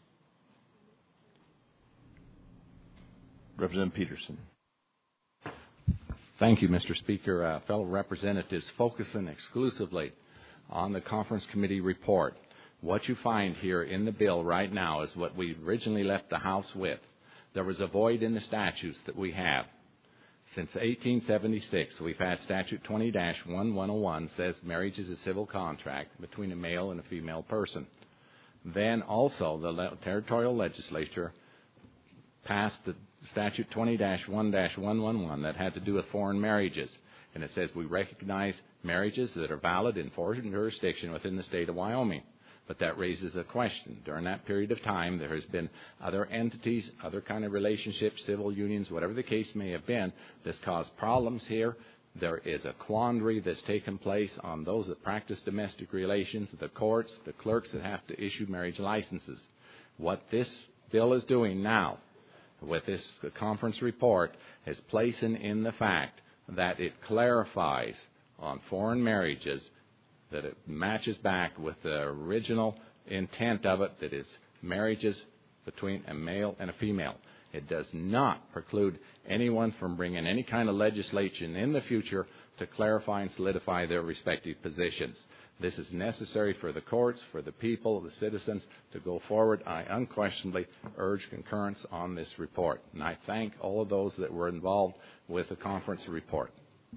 Representative Peterson. Thank you, Mister Speaker. Uh, fellow representatives, focusing exclusively on the conference committee report. What you find here in the bill right now is what we originally left the House with. There was a void in the statutes that we have. Since eighteen seventy-six, we've had Statute twenty dash eleven oh one says marriage is a civil contract between a male and a female person. Then also the territorial legislature passed the statute twenty dash one dash one eleven that had to do with foreign marriages. And it says we recognize marriages that are valid in foreign jurisdiction within the state of Wyoming. But that raises a question. During that period of time, there has been other entities, other kind of relationships, civil unions, whatever the case may have been, that's caused problems here. There is a quandary that's taken place on those that practice domestic relations, the courts, the clerks that have to issue marriage licenses. What this bill is doing now with this conference report is placing in the fact that it clarifies on foreign marriages, that it matches back with the original intent of it, that is marriages between a male and a female. It does not preclude anyone from bringing any kind of legislation in the future to clarify and solidify their respective positions. This is necessary for the courts, for the people, the citizens to go forward. I unquestionably urge concurrence on this report. And I thank all of those that were involved with the conference report.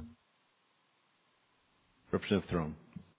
Representative Throne.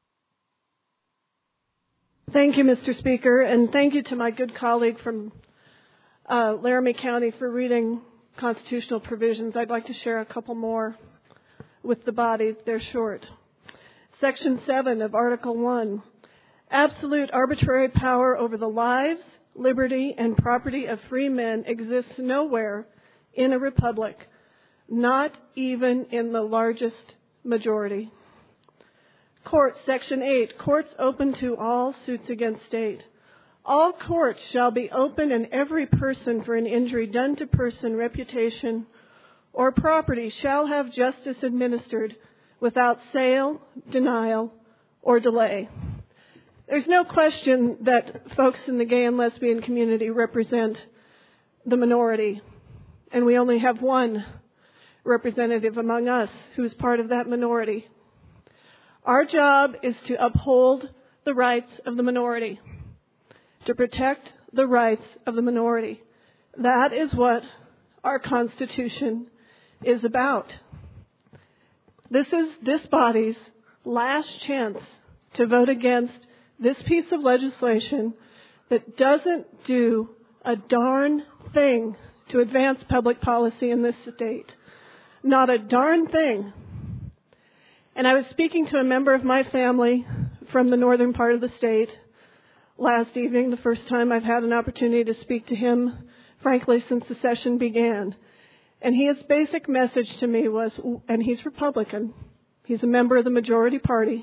Thank you, Mister Speaker, and thank you to my good colleague from uh, Laramie County for reading constitutional provisions. I'd like to share a couple more with the body. They're short. Section seven of Article one. Absolute arbitrary power over the lives, liberty, and property of free men exists nowhere in a republic, not even in the largest majority. Courts, Section eight. Courts open to all suits against state. All courts shall be open and every person for an injury done to person, reputation, or property shall have justice administered without sale, denial, or delay. There's no question that folks in the gay and lesbian community represent the minority, and we only have one representative among us who's part of that minority. Our job is to uphold the rights of the minority, to protect the rights of the minority. That is what our Constitution is about. This is this body's last chance to vote against this piece of legislation that doesn't do a darn thing to advance public policy in this state. Not a darn thing. And I was speaking to a member of my family from the northern part of the state last evening, the first time I've had an opportunity to speak to him, frankly, since the session began. And his basic message to me was, and he's Republican, he's a member of the majority party.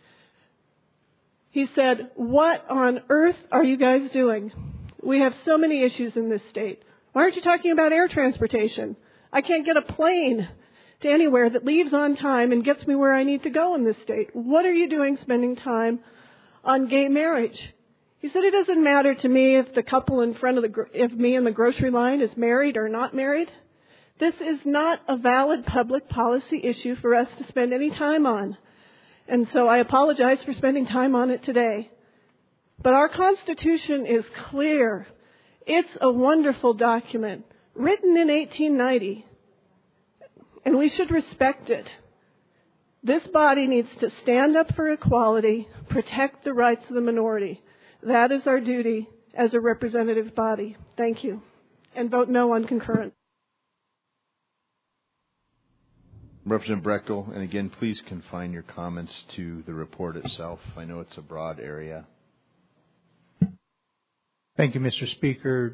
He said, what on earth are you guys doing? We have so many issues in this state. Why aren't you talking about air transportation? I can't get a plane to anywhere that leaves on time and gets me where I need to go in this state. What are you doing spending time on gay marriage? He said, it doesn't matter to me if the couple in front of the, if me in the grocery line is married or not married. This is not a valid public policy issue for us to spend any time on. And so I apologize for spending time on it today. But our Constitution is clear. It's a wonderful document, written in eighteen ninety. And we should respect it. This body needs to stand up for equality, protect the rights of the minority. That is our duty as a representative body. Thank you. And vote no on concurrent. Representative Brechtel, and again, please confine your comments to the report itself. I know it's a broad area. Thank you, Mister Speaker.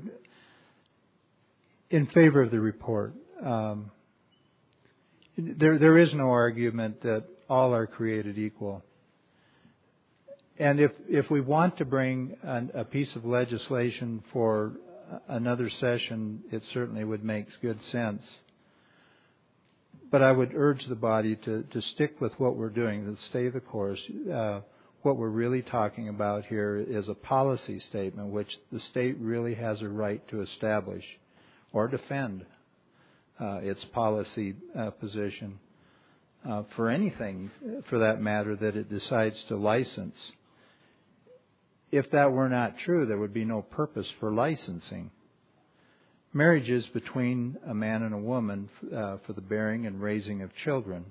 In favor of the report, um, there there is no argument that all are created equal. And if if we want to bring an, a piece of legislation for another session, it certainly would make good sense. But I would urge the body to, to stick with what we're doing, to stay the course. Uh, what we're really talking about here is a policy statement which the state really has a right to establish or defend uh, its policy uh, position uh, for anything, for that matter, that it decides to license. If that were not true, there would be no purpose for licensing. Marriage is between a man and a woman uh, for the bearing and raising of children.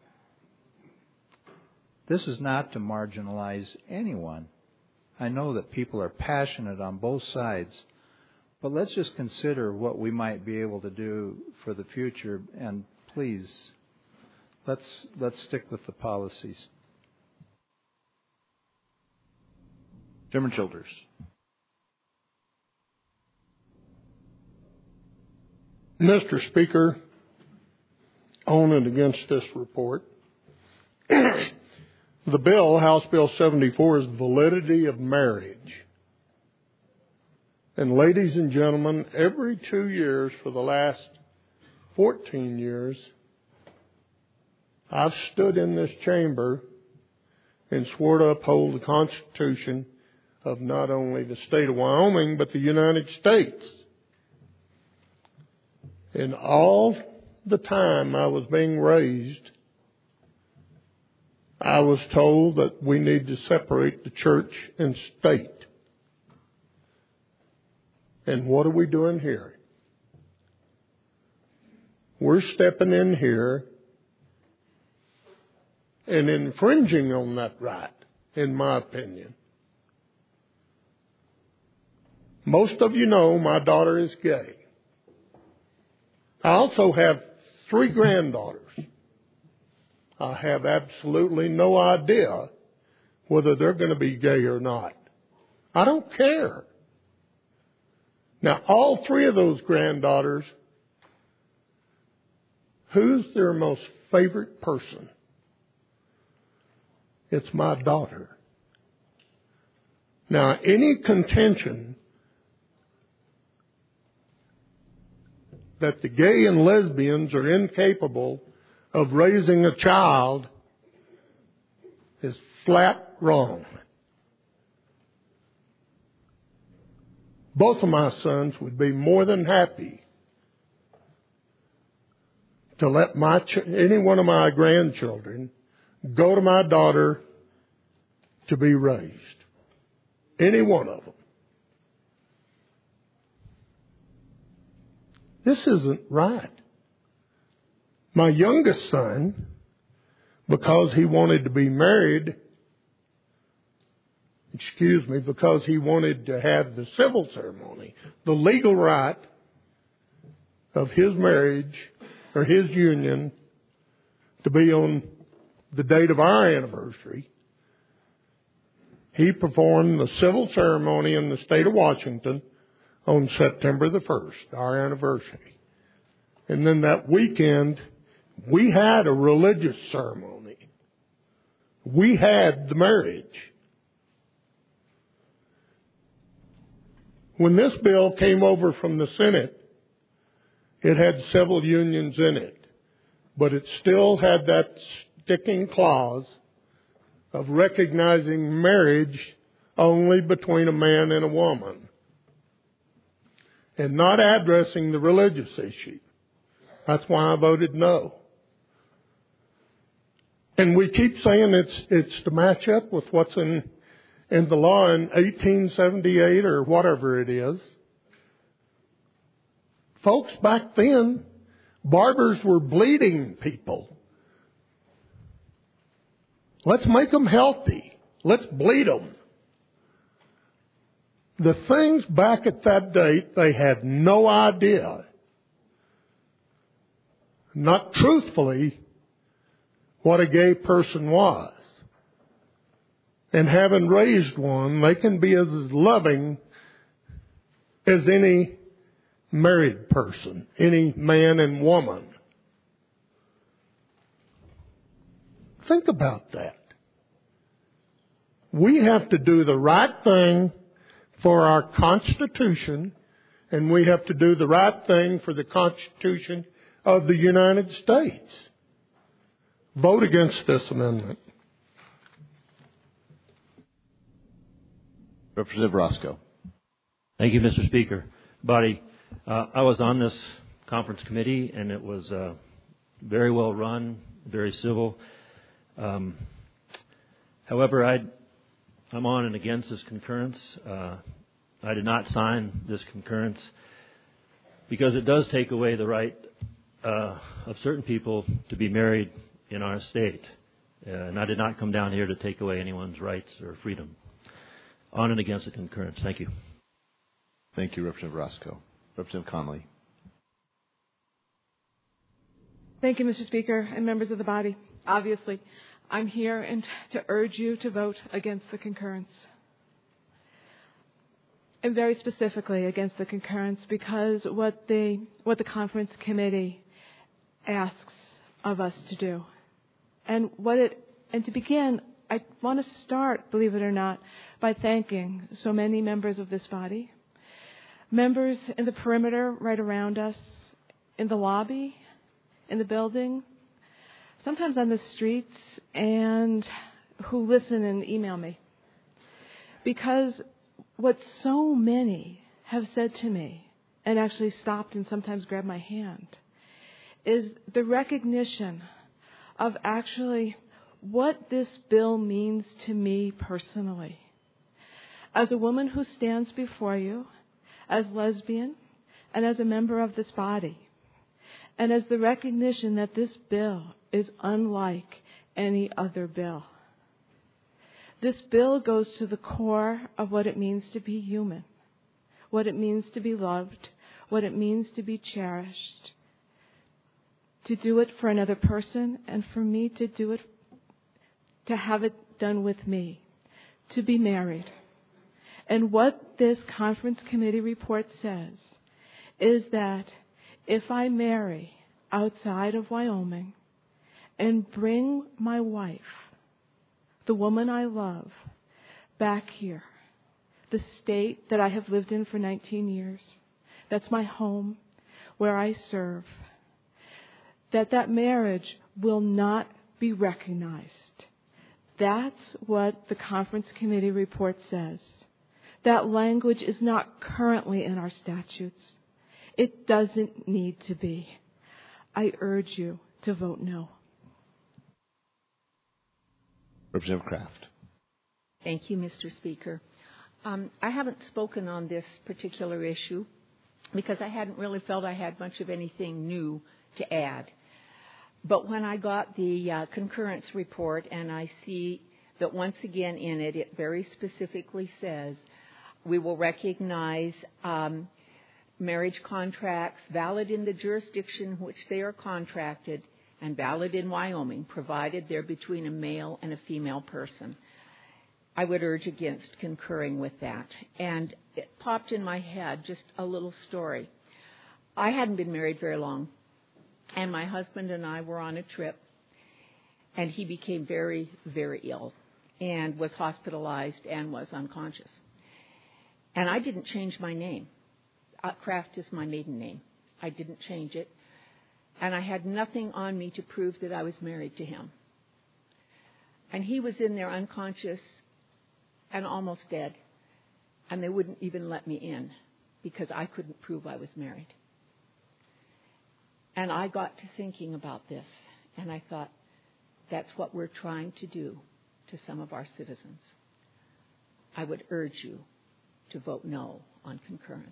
This is not to marginalize anyone. I know that people are passionate on both sides, but let's just consider what we might be able to do for the future, and please, let's let's stick with the policies. Chairman Childers. Mister Speaker, on and against this report. The bill, House Bill seventy-four, is validity of marriage. And ladies and gentlemen, every two years for the last fourteen years, I've stood in this chamber and swore to uphold the Constitution of not only the state of Wyoming, but the United States. And all the time I was being raised, I was told that we need to separate the church and state. And what are we doing here? We're stepping in here and infringing on that right, in my opinion. Most of you know my daughter is gay. I also have three granddaughters. I have absolutely no idea whether they're going to be gay or not. I don't care. Now, all three of those granddaughters, who's their most favorite person? It's my daughter. Now, any contention that the gay and lesbians are incapable of raising a child is flat wrong. Both of my sons would be more than happy to let my ch- any one of my grandchildren go to my daughter to be raised. Any one of them. This isn't right. My youngest son, because he wanted to be married, excuse me, because he wanted to have the civil ceremony, the legal right of his marriage or his union to be on the date of our anniversary, he performed the civil ceremony in the state of Washington on September the first, our anniversary. And then that weekend, we had a religious ceremony. We had the marriage. When this bill came over from the Senate, it had civil unions in it, but it still had that sticking clause of recognizing marriage only between a man and a woman and not addressing the religious issue. That's why I voted no. And we keep saying it's it's to match up with what's in in the law in eighteen seventy-eight or whatever it is. Folks, back then, barbers were bleeding people. Let's make them healthy. Let's bleed them. The things back at that date, they had no idea. Not truthfully what a gay person was. And having raised one, they can be as loving as any married person, any man and woman. Think about that. We have to do the right thing for our Constitution, and we have to do the right thing for the Constitution of the United States. Vote against this amendment. Representative Roscoe. Thank you, Mister Speaker. Body, uh, I was on this conference committee, and it was uh, very well run, very civil. Um, however, I, I'm on and against this concurrence. Uh, I did not sign this concurrence because it does take away the right uh, of certain people to be married in our state. Uh, and I did not come down here to take away anyone's rights or freedom. On and against the concurrence. Thank you. Thank you, Representative Roscoe. Representative Connolly. Thank you, Mister Speaker and members of the body. Obviously, I'm here and to urge you to vote against the concurrence. And very specifically against the concurrence because what the, what the conference committee asks of us to do. And what it, and to begin, I want to start, believe it or not, by thanking so many members of this body, members in the perimeter right around us, in the lobby, in the building, sometimes on the streets, and who listen and email me. Because what so many have said to me, and actually stopped and sometimes grabbed my hand, is the recognition of actually what this bill means to me personally. As a woman who stands before you, as lesbian, and as a member of this body, and as the recognition that this bill is unlike any other bill. This bill goes to the core of what it means to be human, what it means to be loved, what it means to be cherished, to do it for another person, and for me to do it, to have it done with me, to be married. And what this conference committee report says is that if I marry outside of Wyoming and bring my wife, the woman I love, back here, the state that I have lived in for nineteen years, that's my home, where I serve, that that marriage will not be recognized. That's what the conference committee report says. That language is not currently in our statutes. It doesn't need to be. I urge you to vote no. Representative Kraft. Thank you, Mister Speaker. Um, I haven't spoken on this particular issue because I hadn't really felt I had much of anything new to add. But when I got the uh, concurrence report and I see that once again in it, it very specifically says we will recognize um, marriage contracts valid in the jurisdiction in which they are contracted and valid in Wyoming, provided they're between a male and a female person. I would urge against concurring with that. And it popped in my head just a little story. I hadn't been married very long, and my husband and I were on a trip, and he became very, very ill and was hospitalized and was unconscious. And I didn't change my name. Uh, Kraft is my maiden name. I didn't change it. And I had nothing on me to prove that I was married to him. And he was in there unconscious and almost dead. And they wouldn't even let me in because I couldn't prove I was married. And I got to thinking about this. And I thought, that's what we're trying to do to some of our citizens. I would urge you to vote no on concurrence.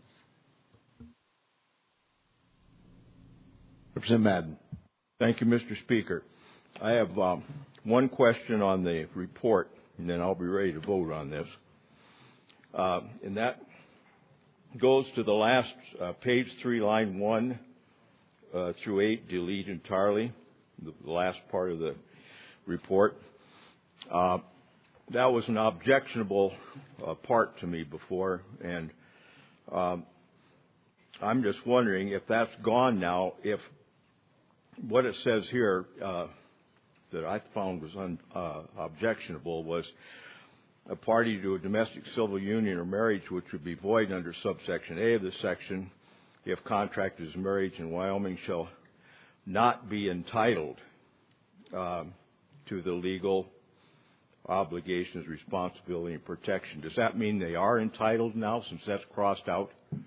Representative Madden. Thank you, Mister Speaker. I have um, one question on the report, and then I'll be ready to vote on this. Uh, and that goes to the last uh, page three, line one uh, through eight, delete entirely, the, the last part of the report. Uh, that was an objectionable uh, part to me before, and um, I'm just wondering if that's gone now, if what it says here uh, that I found was un, uh, objectionable was a party to a domestic civil union or marriage which would be void under subsection A of this section if contracted as marriage in Wyoming shall not be entitled um, to the legal obligations, responsibility, and protection. Does that mean they are entitled now since that's crossed out?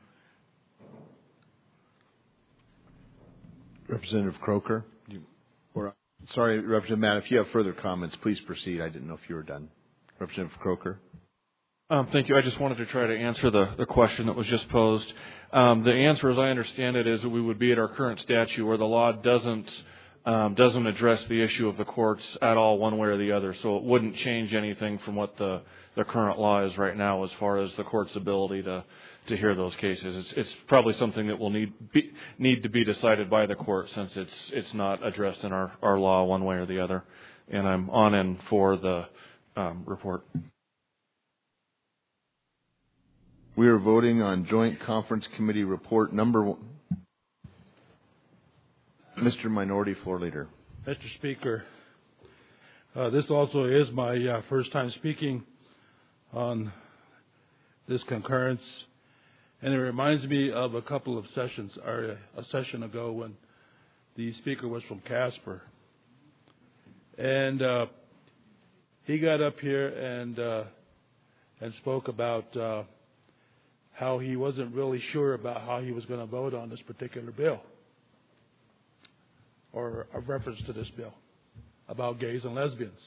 Representative Croker. You, or, sorry, Representative Mann, if you have further comments, please proceed. I didn't know if you were done. Representative Croker. Um, thank you. I just wanted to try to answer the, the question that was just posed. Um, the answer, as I understand it, is that we would be at our current statute where the law doesn't um, doesn't address the issue of the courts at all one way or the other. So it wouldn't change anything from what the, the current law is right now as far as the court's ability to, to hear those cases. It's, it's probably something that will need be, need to be decided by the court, since it's it's not addressed in our, our law one way or the other. And I'm on and for the um, report. We are voting on Joint Conference Committee report number one. Mister Minority Floor Leader. Mister Speaker, uh, this also is my uh, first time speaking on this concurrence, and it reminds me of a couple of sessions, or a session ago, when the speaker was from Casper, and uh, he got up here and uh, and spoke about uh, how he wasn't really sure about how he was going to vote on this particular bill, or a reference to this bill about gays and lesbians.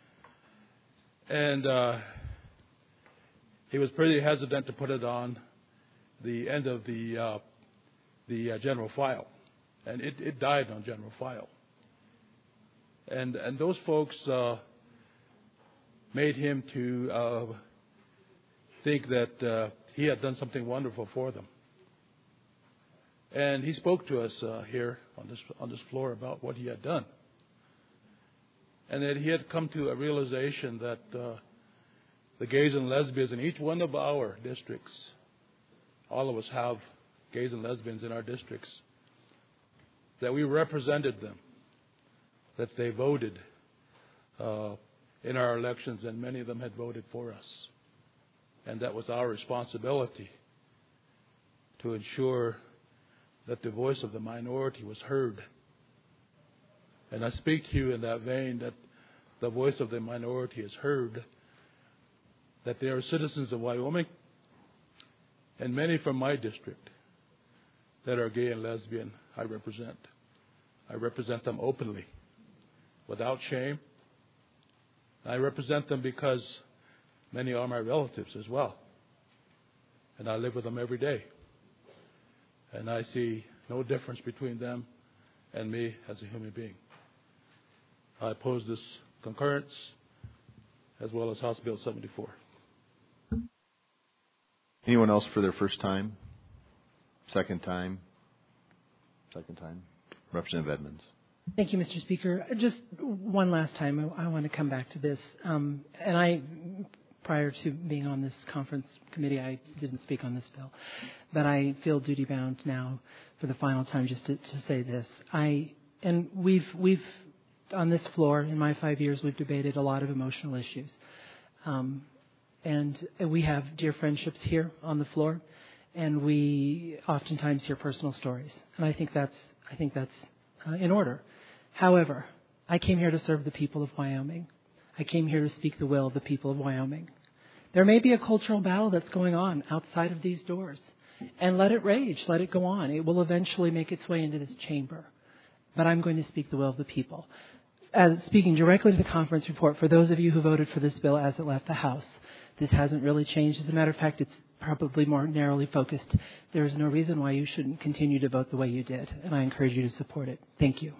And uh, he was pretty hesitant to put it on the end of the uh, the uh, general file, and it, it died on general file. And and those folks uh, made him to uh, think that uh, he had done something wonderful for them. And he spoke to us uh, here on this on this floor about what he had done, and that he had come to a realization that uh, the gays and lesbians in each one of our districts, all of us have gays and lesbians in our districts, that we represented them, that they voted uh, in our elections, and many of them had voted for us, and that was our responsibility to ensure that the voice of the minority was heard. And I speak to you in that vein, that the voice of the minority is heard, that they are citizens of Wyoming, and many from my district that are gay and lesbian I represent. I represent them openly, without shame. I represent them because many are my relatives as well, and I live with them every day. And I see no difference between them and me as a human being. I oppose this concurrence as well as House Bill seventy-four. Anyone else for their first time? Second time? Second time? Representative Edmonds. Thank you, Mister Speaker. Just one last time, I, I want to come back to this. Um, and I, prior to being on this conference committee, I didn't speak on this bill. But I feel duty-bound now for the final time just to, to say this. I and we've we've on this floor in my five years we've debated a lot of emotional issues, um, and we have dear friendships here on the floor, and we oftentimes hear personal stories, and I think that's I think that's uh, in order. However, I came here to serve the people of Wyoming. I came here to speak the will of the people of Wyoming. There may be a cultural battle that's going on outside of these doors. And let it rage, let it go on. It will eventually make its way into this chamber. But I'm going to speak the will of the people. As speaking directly to the conference report, for those of you who voted for this bill as it left the House, this hasn't really changed. As a matter of fact, it's probably more narrowly focused. There is no reason why you shouldn't continue to vote the way you did. And I encourage you to support it. Thank you.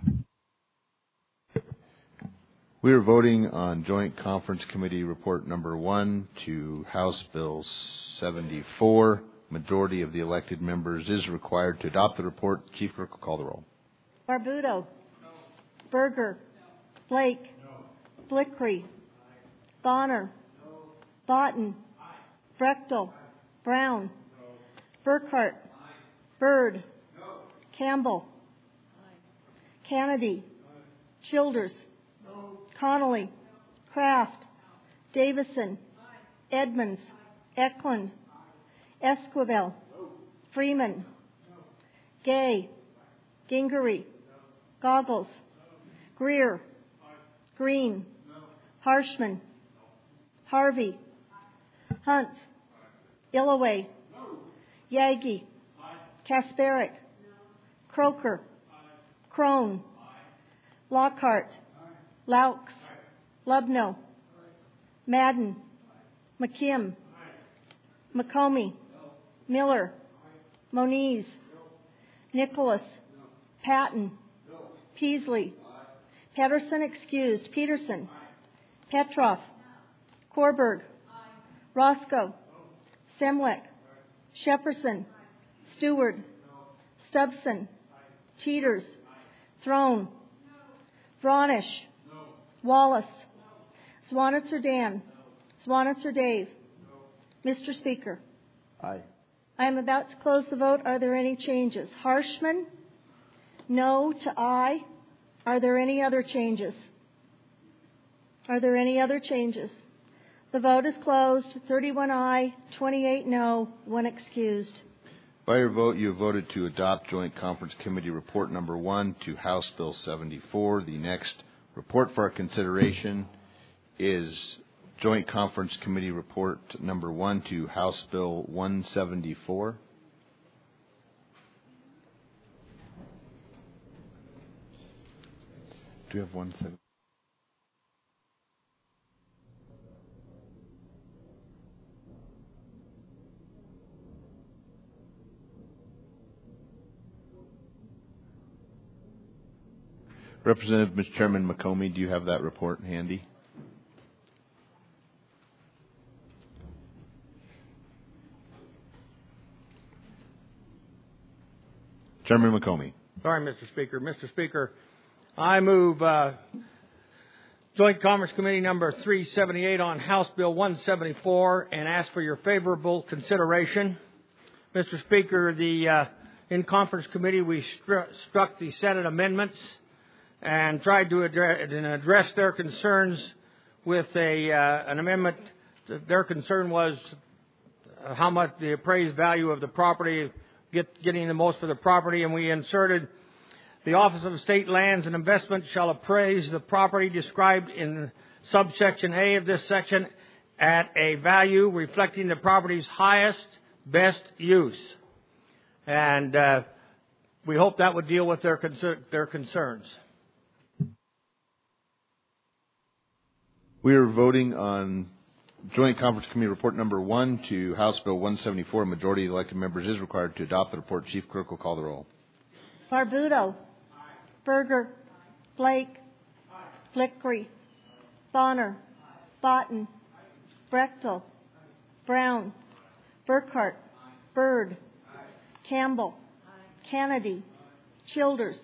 We are voting on Joint Conference Committee Report Number One to House Bill seventy-four. Majority of the elected members is required to adopt the report. Chief Clerk will call the roll. Barbuto. No. Berger. No. Blake. No. Blickery. Aye. Bonner. No. Botten. Aye. Brechtel. Aye. Brown. No. Burkhart. Aye. Bird. No. Campbell. Aye. Kennedy. Aye. Childers. No. Connolly. No. Kraft. No. Davison. Aye. Edmonds. Aye. Eklund. Esquivel. No. Freeman. No. Gay. Gingery. No. Goggles. No. Greer. Aye. Green. No. Harshman. No. Harvey. Aye. Hunt. Aye. Illaway. No. Yagi. Aye. Kasperick. No. Croker. Aye. Crone. Aye. Lockhart. Aye. Laux. Aye. Lubno. Aye. Madden. Aye. McKim. Aye. McComey. Miller. Aye. Moniz. No. Nicholas. No. Patton. No. Peasley. Aye. Pedersen excused. Peterson. Aye. Petroff. No. Korberg. Aye. Roscoe. No. Semwick. Aye. Shepperson, Stewart, Stubson, Teeters, Throne, Vronish, Wallace, Swanitzer Dan, Swanitzer Dave. Mister Speaker. Aye. I am about to close the vote. Are there any changes? Harshman, no to aye. Are there any other changes? Are there any other changes? The vote is closed. thirty-one aye, twenty-eight no, one excused. By your vote, you have voted to adopt Joint Conference Committee Report Number one to House Bill seventy-four. The next report for our consideration is Joint Conference Committee Report Number one to House Bill one seventy-four. Do we have one seventy? Representative Mister Chairman McComey, do you have that report handy? Chairman McComey. Sorry, Mister Speaker. Mister Speaker, I move uh, Joint Conference Committee number three seventy-eight on House Bill one seventy-four and ask for your favorable consideration. Mister Speaker, the uh, in Conference Committee we stru- struck the Senate amendments and tried to address, address their concerns with a uh, an amendment. Their concern was how much the appraised value of the property, get, getting the most for the property, and we inserted the Office of State Lands and Investment shall appraise the property described in subsection A of this section at a value reflecting the property's highest, best use. And uh, we hope that would deal with their concer- their concerns. We are voting on Joint Conference Committee Report Number one to House Bill one seventy-four. A majority of the elected members is required to adopt the report. Chief Clerk will call the roll. Barbuto. Berger. Blake. Flickery. Bonner. Botten. Brechtel. Brown. Burkhart. Byrd. Campbell. Kennedy. Childers.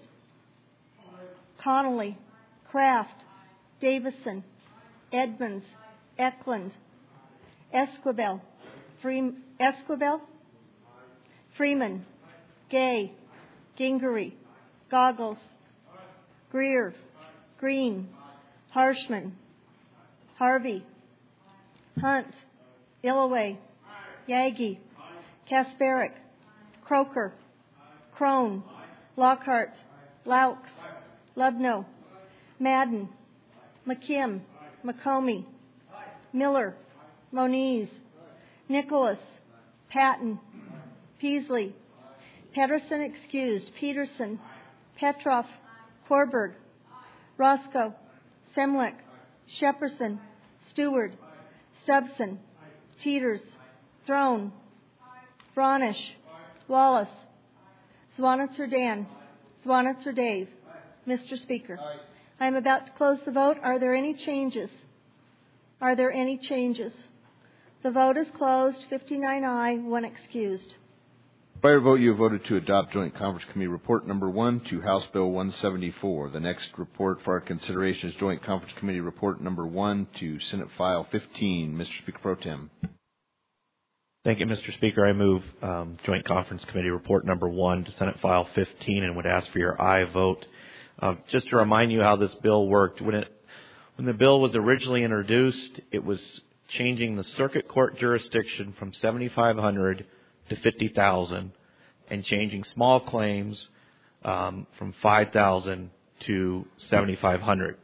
Connolly. Kraft. Davison. Edmonds. Eklund. Esquivel. Freem- Esquivel. Freeman. Gay. Gingery. Goggles. Greer. Green. Harshman. Harvey. Hunt. Illaway. Yagi. Kasparic. Croker. Crone. Lockhart. Laux. Lubno. Madden. McKim. McComey. Miller. Moniz. Nicholas. Patton. Peasley. Pedersen excused. Peterson. Petroff. Korberg. Roscoe. Semlick. Shepperson. Stewart. Stubson. Teeters. Throne. Vronish. Wallace. Swanitzer Dan. Swanitzer Dave. Mister Speaker. Aye. I am about to close the vote. Are there any changes? Are there any changes? The vote is closed. fifty-nine aye, one excused. By your vote, you have voted to adopt Joint Conference Committee Report Number one to House Bill one seventy-four. The next report for our consideration is Joint Conference Committee Report Number one to Senate File fifteen. Mister Speaker Pro Tem. Thank you, Mister Speaker. I move um, Joint Conference Committee Report Number one to Senate File fifteen and would ask for your aye vote. Uh, just to remind you how this bill worked, when it when the bill was originally introduced, it was changing the circuit court jurisdiction from seventy-five hundred to fifty thousand and changing small claims um, from five thousand to seventy-five hundred.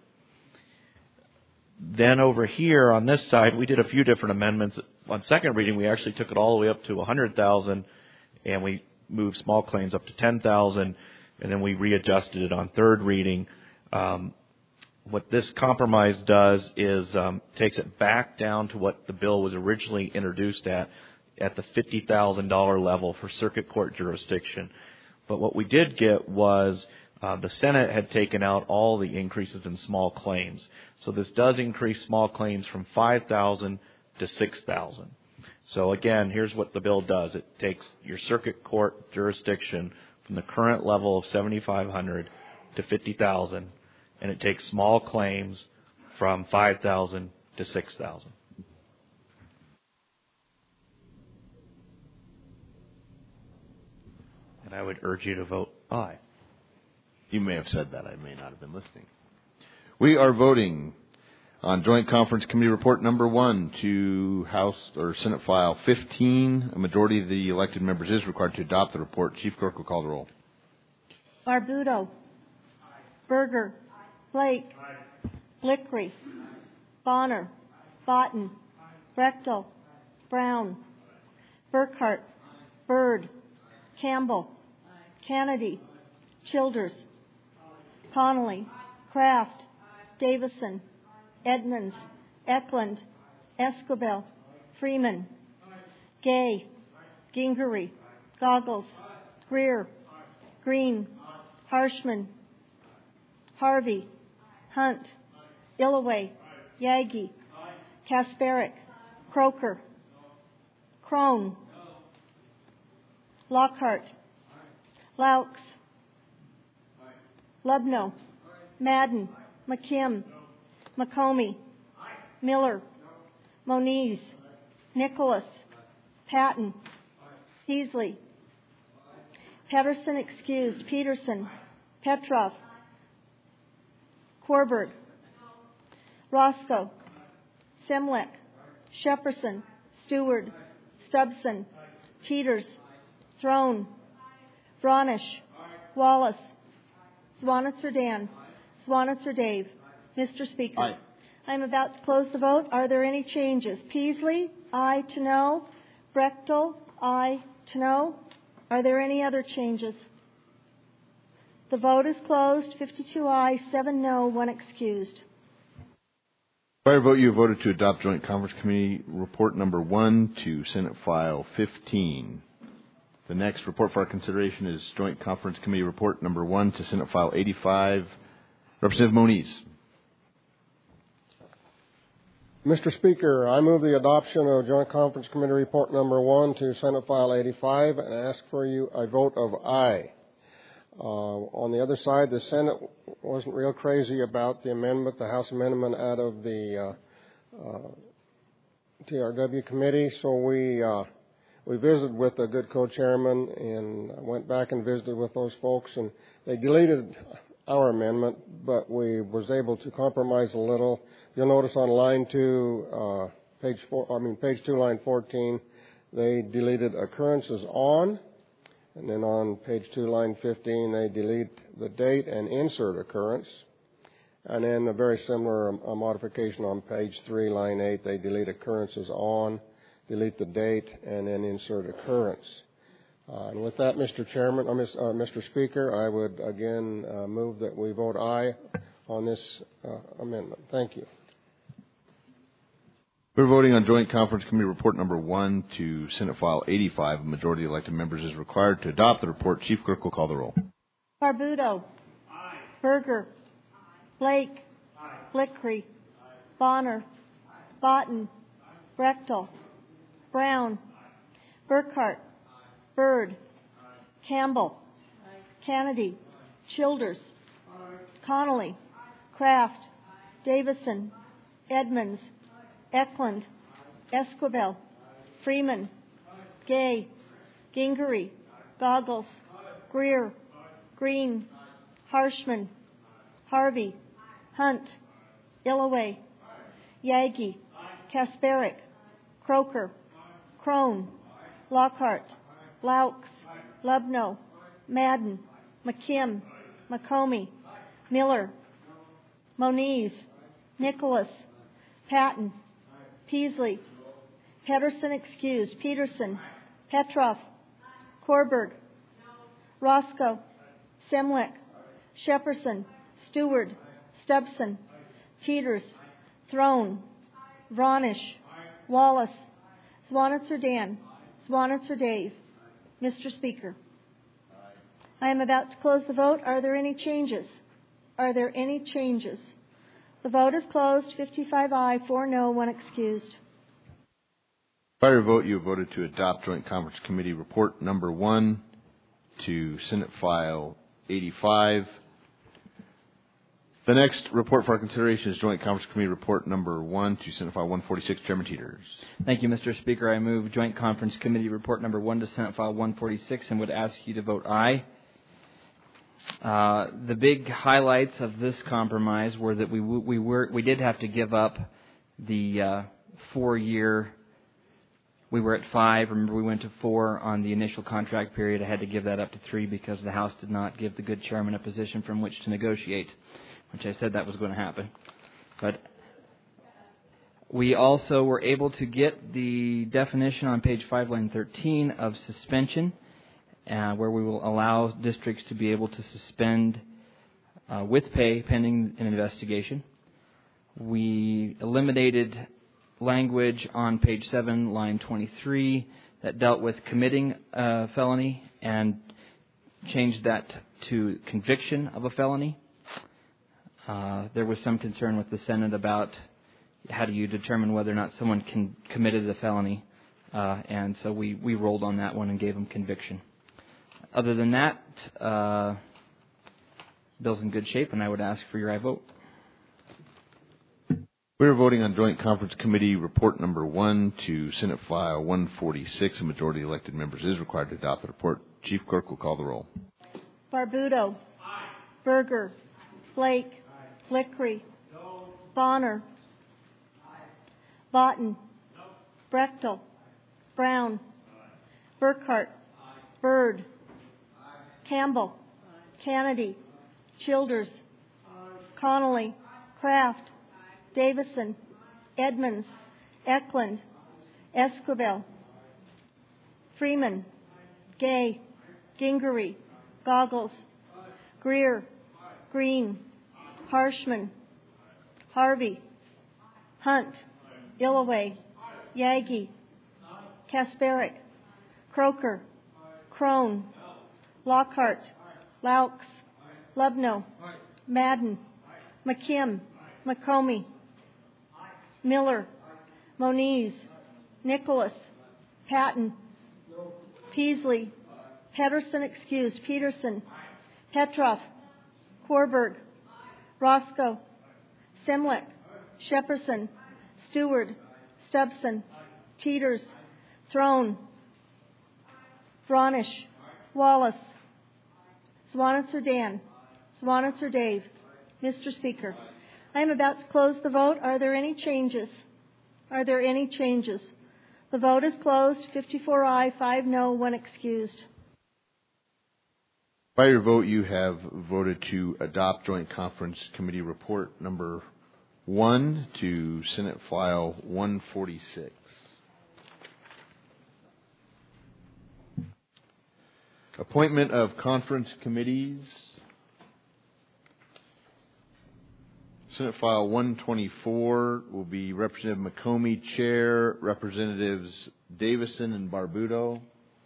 Then over here on this side, we did a few different amendments. On second reading, we actually took it all the way up to one hundred thousand, and we moved small claims up to ten thousand, and then we readjusted it on third reading. Um, what this compromise does is um, takes it back down to what the bill was originally introduced at, at the fifty thousand dollars level for circuit court jurisdiction. But what we did get was uh, the Senate had taken out all the increases in small claims. So this does increase small claims from five thousand to six thousand. So again, here's what the bill does. It takes your circuit court jurisdiction from the current level of seventy-five hundred to fifty thousand, and it takes small claims from five thousand to six thousand. And I would urge you to vote aye. You may have said that. I may not have been listening. We are voting on Joint Conference Committee Report Number One to House or Senate File fifteen. A majority of the elected members is required to adopt the report. Chief Clerk will call the roll. Barbuto. Berger. Blake. Blickery. Bonner. Botten. Brechtel. Brown. Burkhart. Byrd. Campbell. Kennedy. Childers. Connolly. Kraft. Davison. Edmonds. Eklund. Escobel. Freeman. Gay. Gingery. Goggles. Greer. Green. Harshman. Harvey. Hunt. Illaway. Yagi. Kasparic. Croker. Crone. Lockhart. Laux. Lubno. Madden. McKim. McComey. Miller. Moniz. Nicholas. Patton. Peasley. Pedersen excused. Peterson. Petrov. Korberg. Roscoe. Simlick. Shepperson. Stewart. Stubson. Teeters. Throne. Vronish. Wallace. Swanitzer Dan. Swanitzer Dave. Mister Speaker. Aye. I'm about to close the vote. Are there any changes? Peasley, aye to no. Brechtel, aye to no. Are there any other changes? The vote is closed. fifty-two aye, seven no, one excused. By your vote, you have voted to adopt Joint Conference Committee Report Number One to Senate File fifteen. The next report for our consideration is Joint Conference Committee Report Number One to Senate File eighty-five. Representative Moniz. Mister Speaker, I move the adoption of Joint Conference Committee Report Number One to Senate File eighty-five and ask for you a vote of aye. Uh, on the other side, the Senate wasn't real crazy about the amendment, the House amendment out of the uh, uh, T R W committee, so we uh, we visited with the good co-chairman and went back and visited with those folks, and they deleted our amendment, but we was able to compromise a little. You'll notice on line two, uh, page four, I mean page two, line fourteen, they deleted occurrences on, and then on page two, line fifteen, they delete the date and insert occurrence, and then a very similar um, uh, modification on page three, line eight, they delete occurrences on, delete the date, and then insert occurrence. Uh, and with that, Mister Chairman, uh, uh, Mister Speaker, I would again uh, move that we vote aye on this uh, amendment. Thank you. We're voting on Joint Conference Committee Report Number One to Senate File eighty-five. A majority of elected members is required to adopt the report. Chief Clerk will call the roll. Barbuto. Aye. Berger. Aye. Blake. Aye. Blickery. Aye. Bonner. Aye. Botten. Aye. Brechtel. Aye. Brown. Aye. Burkhart. Aye. Byrd. Aye. Campbell. Aye. Kennedy. Aye. Childers. Aye. Connolly. Aye. Kraft. Aye. Davison. Aye. Edmonds. Eklund. Esquivel. Freeman. Gay. Gingery. Goggles. Greer. Green. Harshman. Harvey. Hunt. Illaway. Yagi. Kasparic. Croker. Crone. Lockhart. Laux. Lubno. Madden. McKim. McComey. Miller. Moniz. Nicholas. Patton. Peasley. Pedersen excused. Peterson. Petrov. Korberg. Roscoe. Simlick. Shepperson. Stewart. Stubson. Teeters. Throne. Vronish. Wallace. Swanitzer Dan. Swanitzer Dave. Mister Speaker. I am about to close the vote. Are there any changes? Are there any changes? The vote is closed. fifty-five aye, four no, one excused. By your vote, you have voted to adopt Joint Conference Committee Report Number one to Senate File eighty-five. The next report for our consideration is Joint Conference Committee Report Number one to Senate File one forty-six. Chairman Teeters. Thank you, Mister Speaker. I move Joint Conference Committee Report Number one to Senate File one forty-six and would ask you to vote aye. Uh, the big highlights of this compromise were that we we were we did have to give up the uh, four-year. We were at five. Remember, we went to four on the initial contract period. I had to give that up to three because the House did not give the good chairman a position from which to negotiate, which I said that was going to happen. But we also were able to get the definition on page five, line thirteen of suspension, uh, where we will allow districts to be able to suspend uh, with pay pending an investigation. We eliminated language on page seven, line twenty-three, that dealt with committing a felony and changed that to conviction of a felony. Uh, there was some concern with the Senate about how do you determine whether or not someone can, committed a felony, uh, and so we, we rolled on that one and gave them conviction. Other than that, uh, bill's in good shape, and I would ask for your aye vote. We are voting on Joint Conference Committee Report Number one to Senate File one forty-six. A majority of elected members is required to adopt the report. Chief Clerk will call the roll. Barbuto. Aye. Berger. Blake. Aye. Flickery. No. Bonner. Aye. Vaughton. No. Brechtel. Brown. Aye. Burkhart. Aye. Byrd. Aye. Campbell. Aye. Kennedy. Aye. Childers. Aye. Connolly. Aye. Kraft. Davison, Edmonds, Eklund, Esquivel, Freeman, Gay, Gingery, Goggles, Greer, Green, Harshman, Harvey, Hunt, Illaway, Yagi, Kasparic, Croker, Crone, Lockhart, Laux, Lubno, Madden, McKim, McComey, Miller, Moniz, Nicholas, Patton, Peasley, Pedersen excused, Peterson, Petroff, Korberg, Roscoe, Simlick, Shepperson, Stewart, Stubson, Teeters, Throne, Vronish, Wallace, Swanitzer Dan, Swanitzer Dave. Mister Speaker, I am about to close the vote. Are there any changes? Are there any changes? The vote is closed. fifty-four aye, five no, one excused. By your vote, you have voted to adopt Joint Conference Committee Report Number one to Senate File one forty-six. Appointment of conference committees. Senate File one twenty-four will be Representative McComey, Chair, Representatives Davison and Barbuto.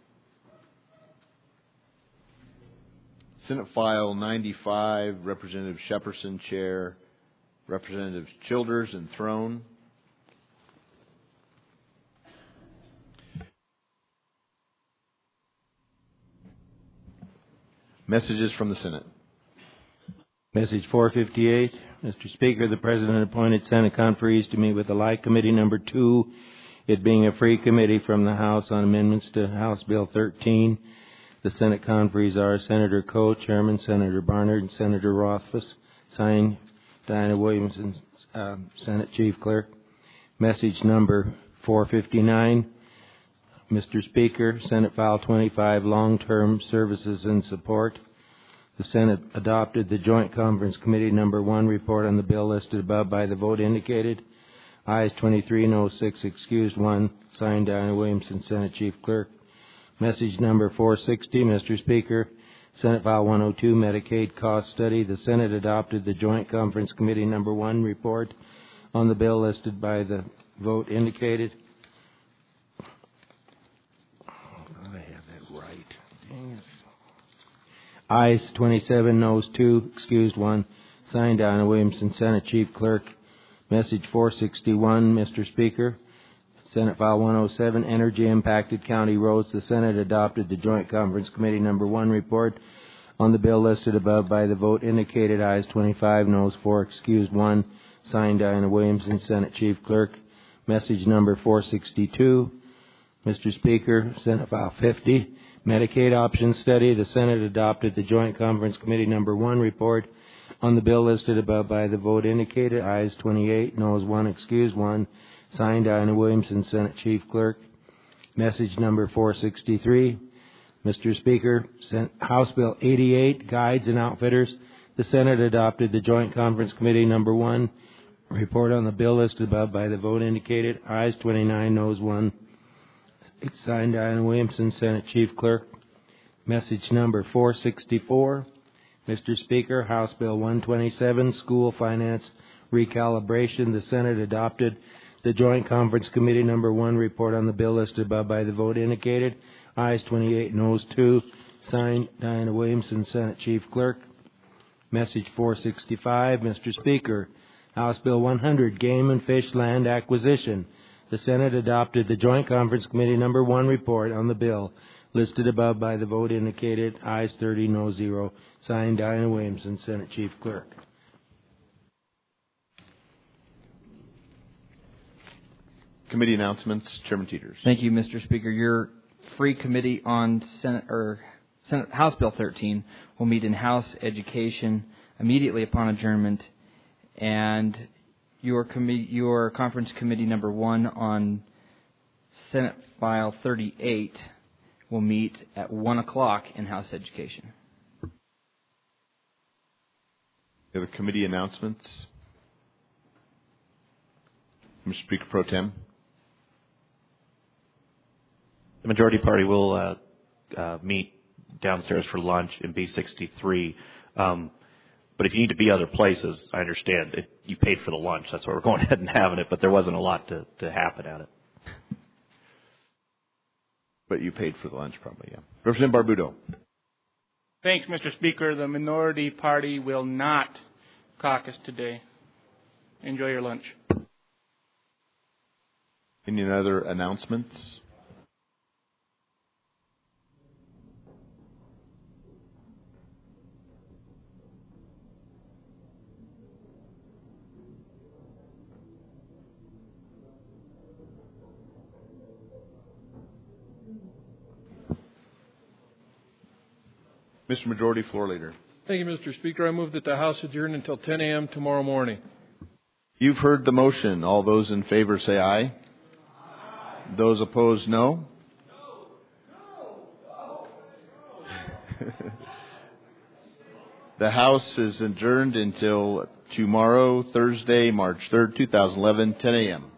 Senate File ninety-five, Representative Shepperson, Chair, Representatives Childers and Throne. Messages from the Senate. Message four fifty-eight. Mister Speaker, the President appointed Senate conferees to meet with the Light Committee Number two, it being a free committee from the House on amendments to House Bill thirteen. The Senate conferees are Senator Coe, Chairman, Senator Barnard, and Senator Rothfuss. Signed, Diana Williamson, uh, Senate Chief Clerk. Message number four fifty-nine. Mister Speaker, Senate File twenty-five, Long-Term Services and Support. The Senate adopted the Joint Conference Committee Number one report on the bill listed above by the vote indicated. Ayes twenty-three, no six, excused one. Signed, Diana Williamson, Senate Chief Clerk. Message number four sixty, Mister Speaker, Senate File one oh two, Medicaid Cost Study. The Senate adopted the Joint Conference Committee Number one report on the bill listed by the vote indicated. I have that right. Dang it. Ayes twenty-seven, noes two, excused one. Signed, Diana Williamson, Senate Chief Clerk. Message four sixty-one, Mister Speaker. Senate File one oh seven, Energy Impacted County Roads. The Senate adopted the Joint Conference Committee Number one report on the bill listed above by the vote indicated. Ayes twenty-five, noes four, excused one. Signed, Diana Williamson, Senate Chief Clerk. Message number four sixty-two. Mister Speaker, Senate File fifty, Medicaid Option Study. The Senate adopted the Joint Conference Committee Number one report on the bill listed above by the vote indicated. Ayes twenty-eight, noes one, excused one. Signed, Diana Williamson, Senate Chief Clerk. Message number four sixty-three. Mister Speaker, House Bill eighty-eight, Guides and Outfitters. The Senate adopted the Joint Conference Committee Number one report on the bill listed above by the vote indicated. Ayes twenty-nine, noes one. It's signed, Diana Williamson, Senate Chief Clerk. Message number four sixty-four. Mister Speaker, House Bill one twenty-seven, School Finance Recalibration. The Senate adopted the Joint Conference Committee Number one report on the bill listed above by the vote indicated. Ayes twenty-eight, noes two. Signed, Diana Williamson, Senate Chief Clerk. Message four sixty-five. Mister Speaker, House Bill one hundred, Game and Fish Land Acquisition. The Senate adopted the Joint Conference Committee Number one report on the bill listed above by the vote indicated. Ayes thirty, no zero. Signed, Diana Williamson, Senate Chief Clerk. Committee announcements, Chairman Teeters. Thank you, Mister Speaker. Your free committee on Senate or Senate House Bill thirteen will meet in House Education immediately upon adjournment, and your committee, your conference committee number one on Senate File thirty-eight will meet at one o'clock in House Education. Other committee announcements, Mister Speaker Pro Tem. The majority party will uh, uh, meet downstairs for lunch in B sixty-three. Um, but if you need to be other places, I understand. It, you paid for the lunch. That's why we're going ahead and having it. But there wasn't a lot to, to happen at it. But you paid for the lunch probably, yeah. Representative Barbudo. Thanks, Mister Speaker. The minority party will not caucus today. Enjoy your lunch. Any other announcements? Mister Majority Floor Leader. Thank you, Mister Speaker. I move that the House adjourn until ten a.m. tomorrow morning. You've heard the motion. All those in favor say aye. Aye. Those opposed, no. No. No. No. The House is adjourned until tomorrow, Thursday, March third, two thousand eleven, ten a.m.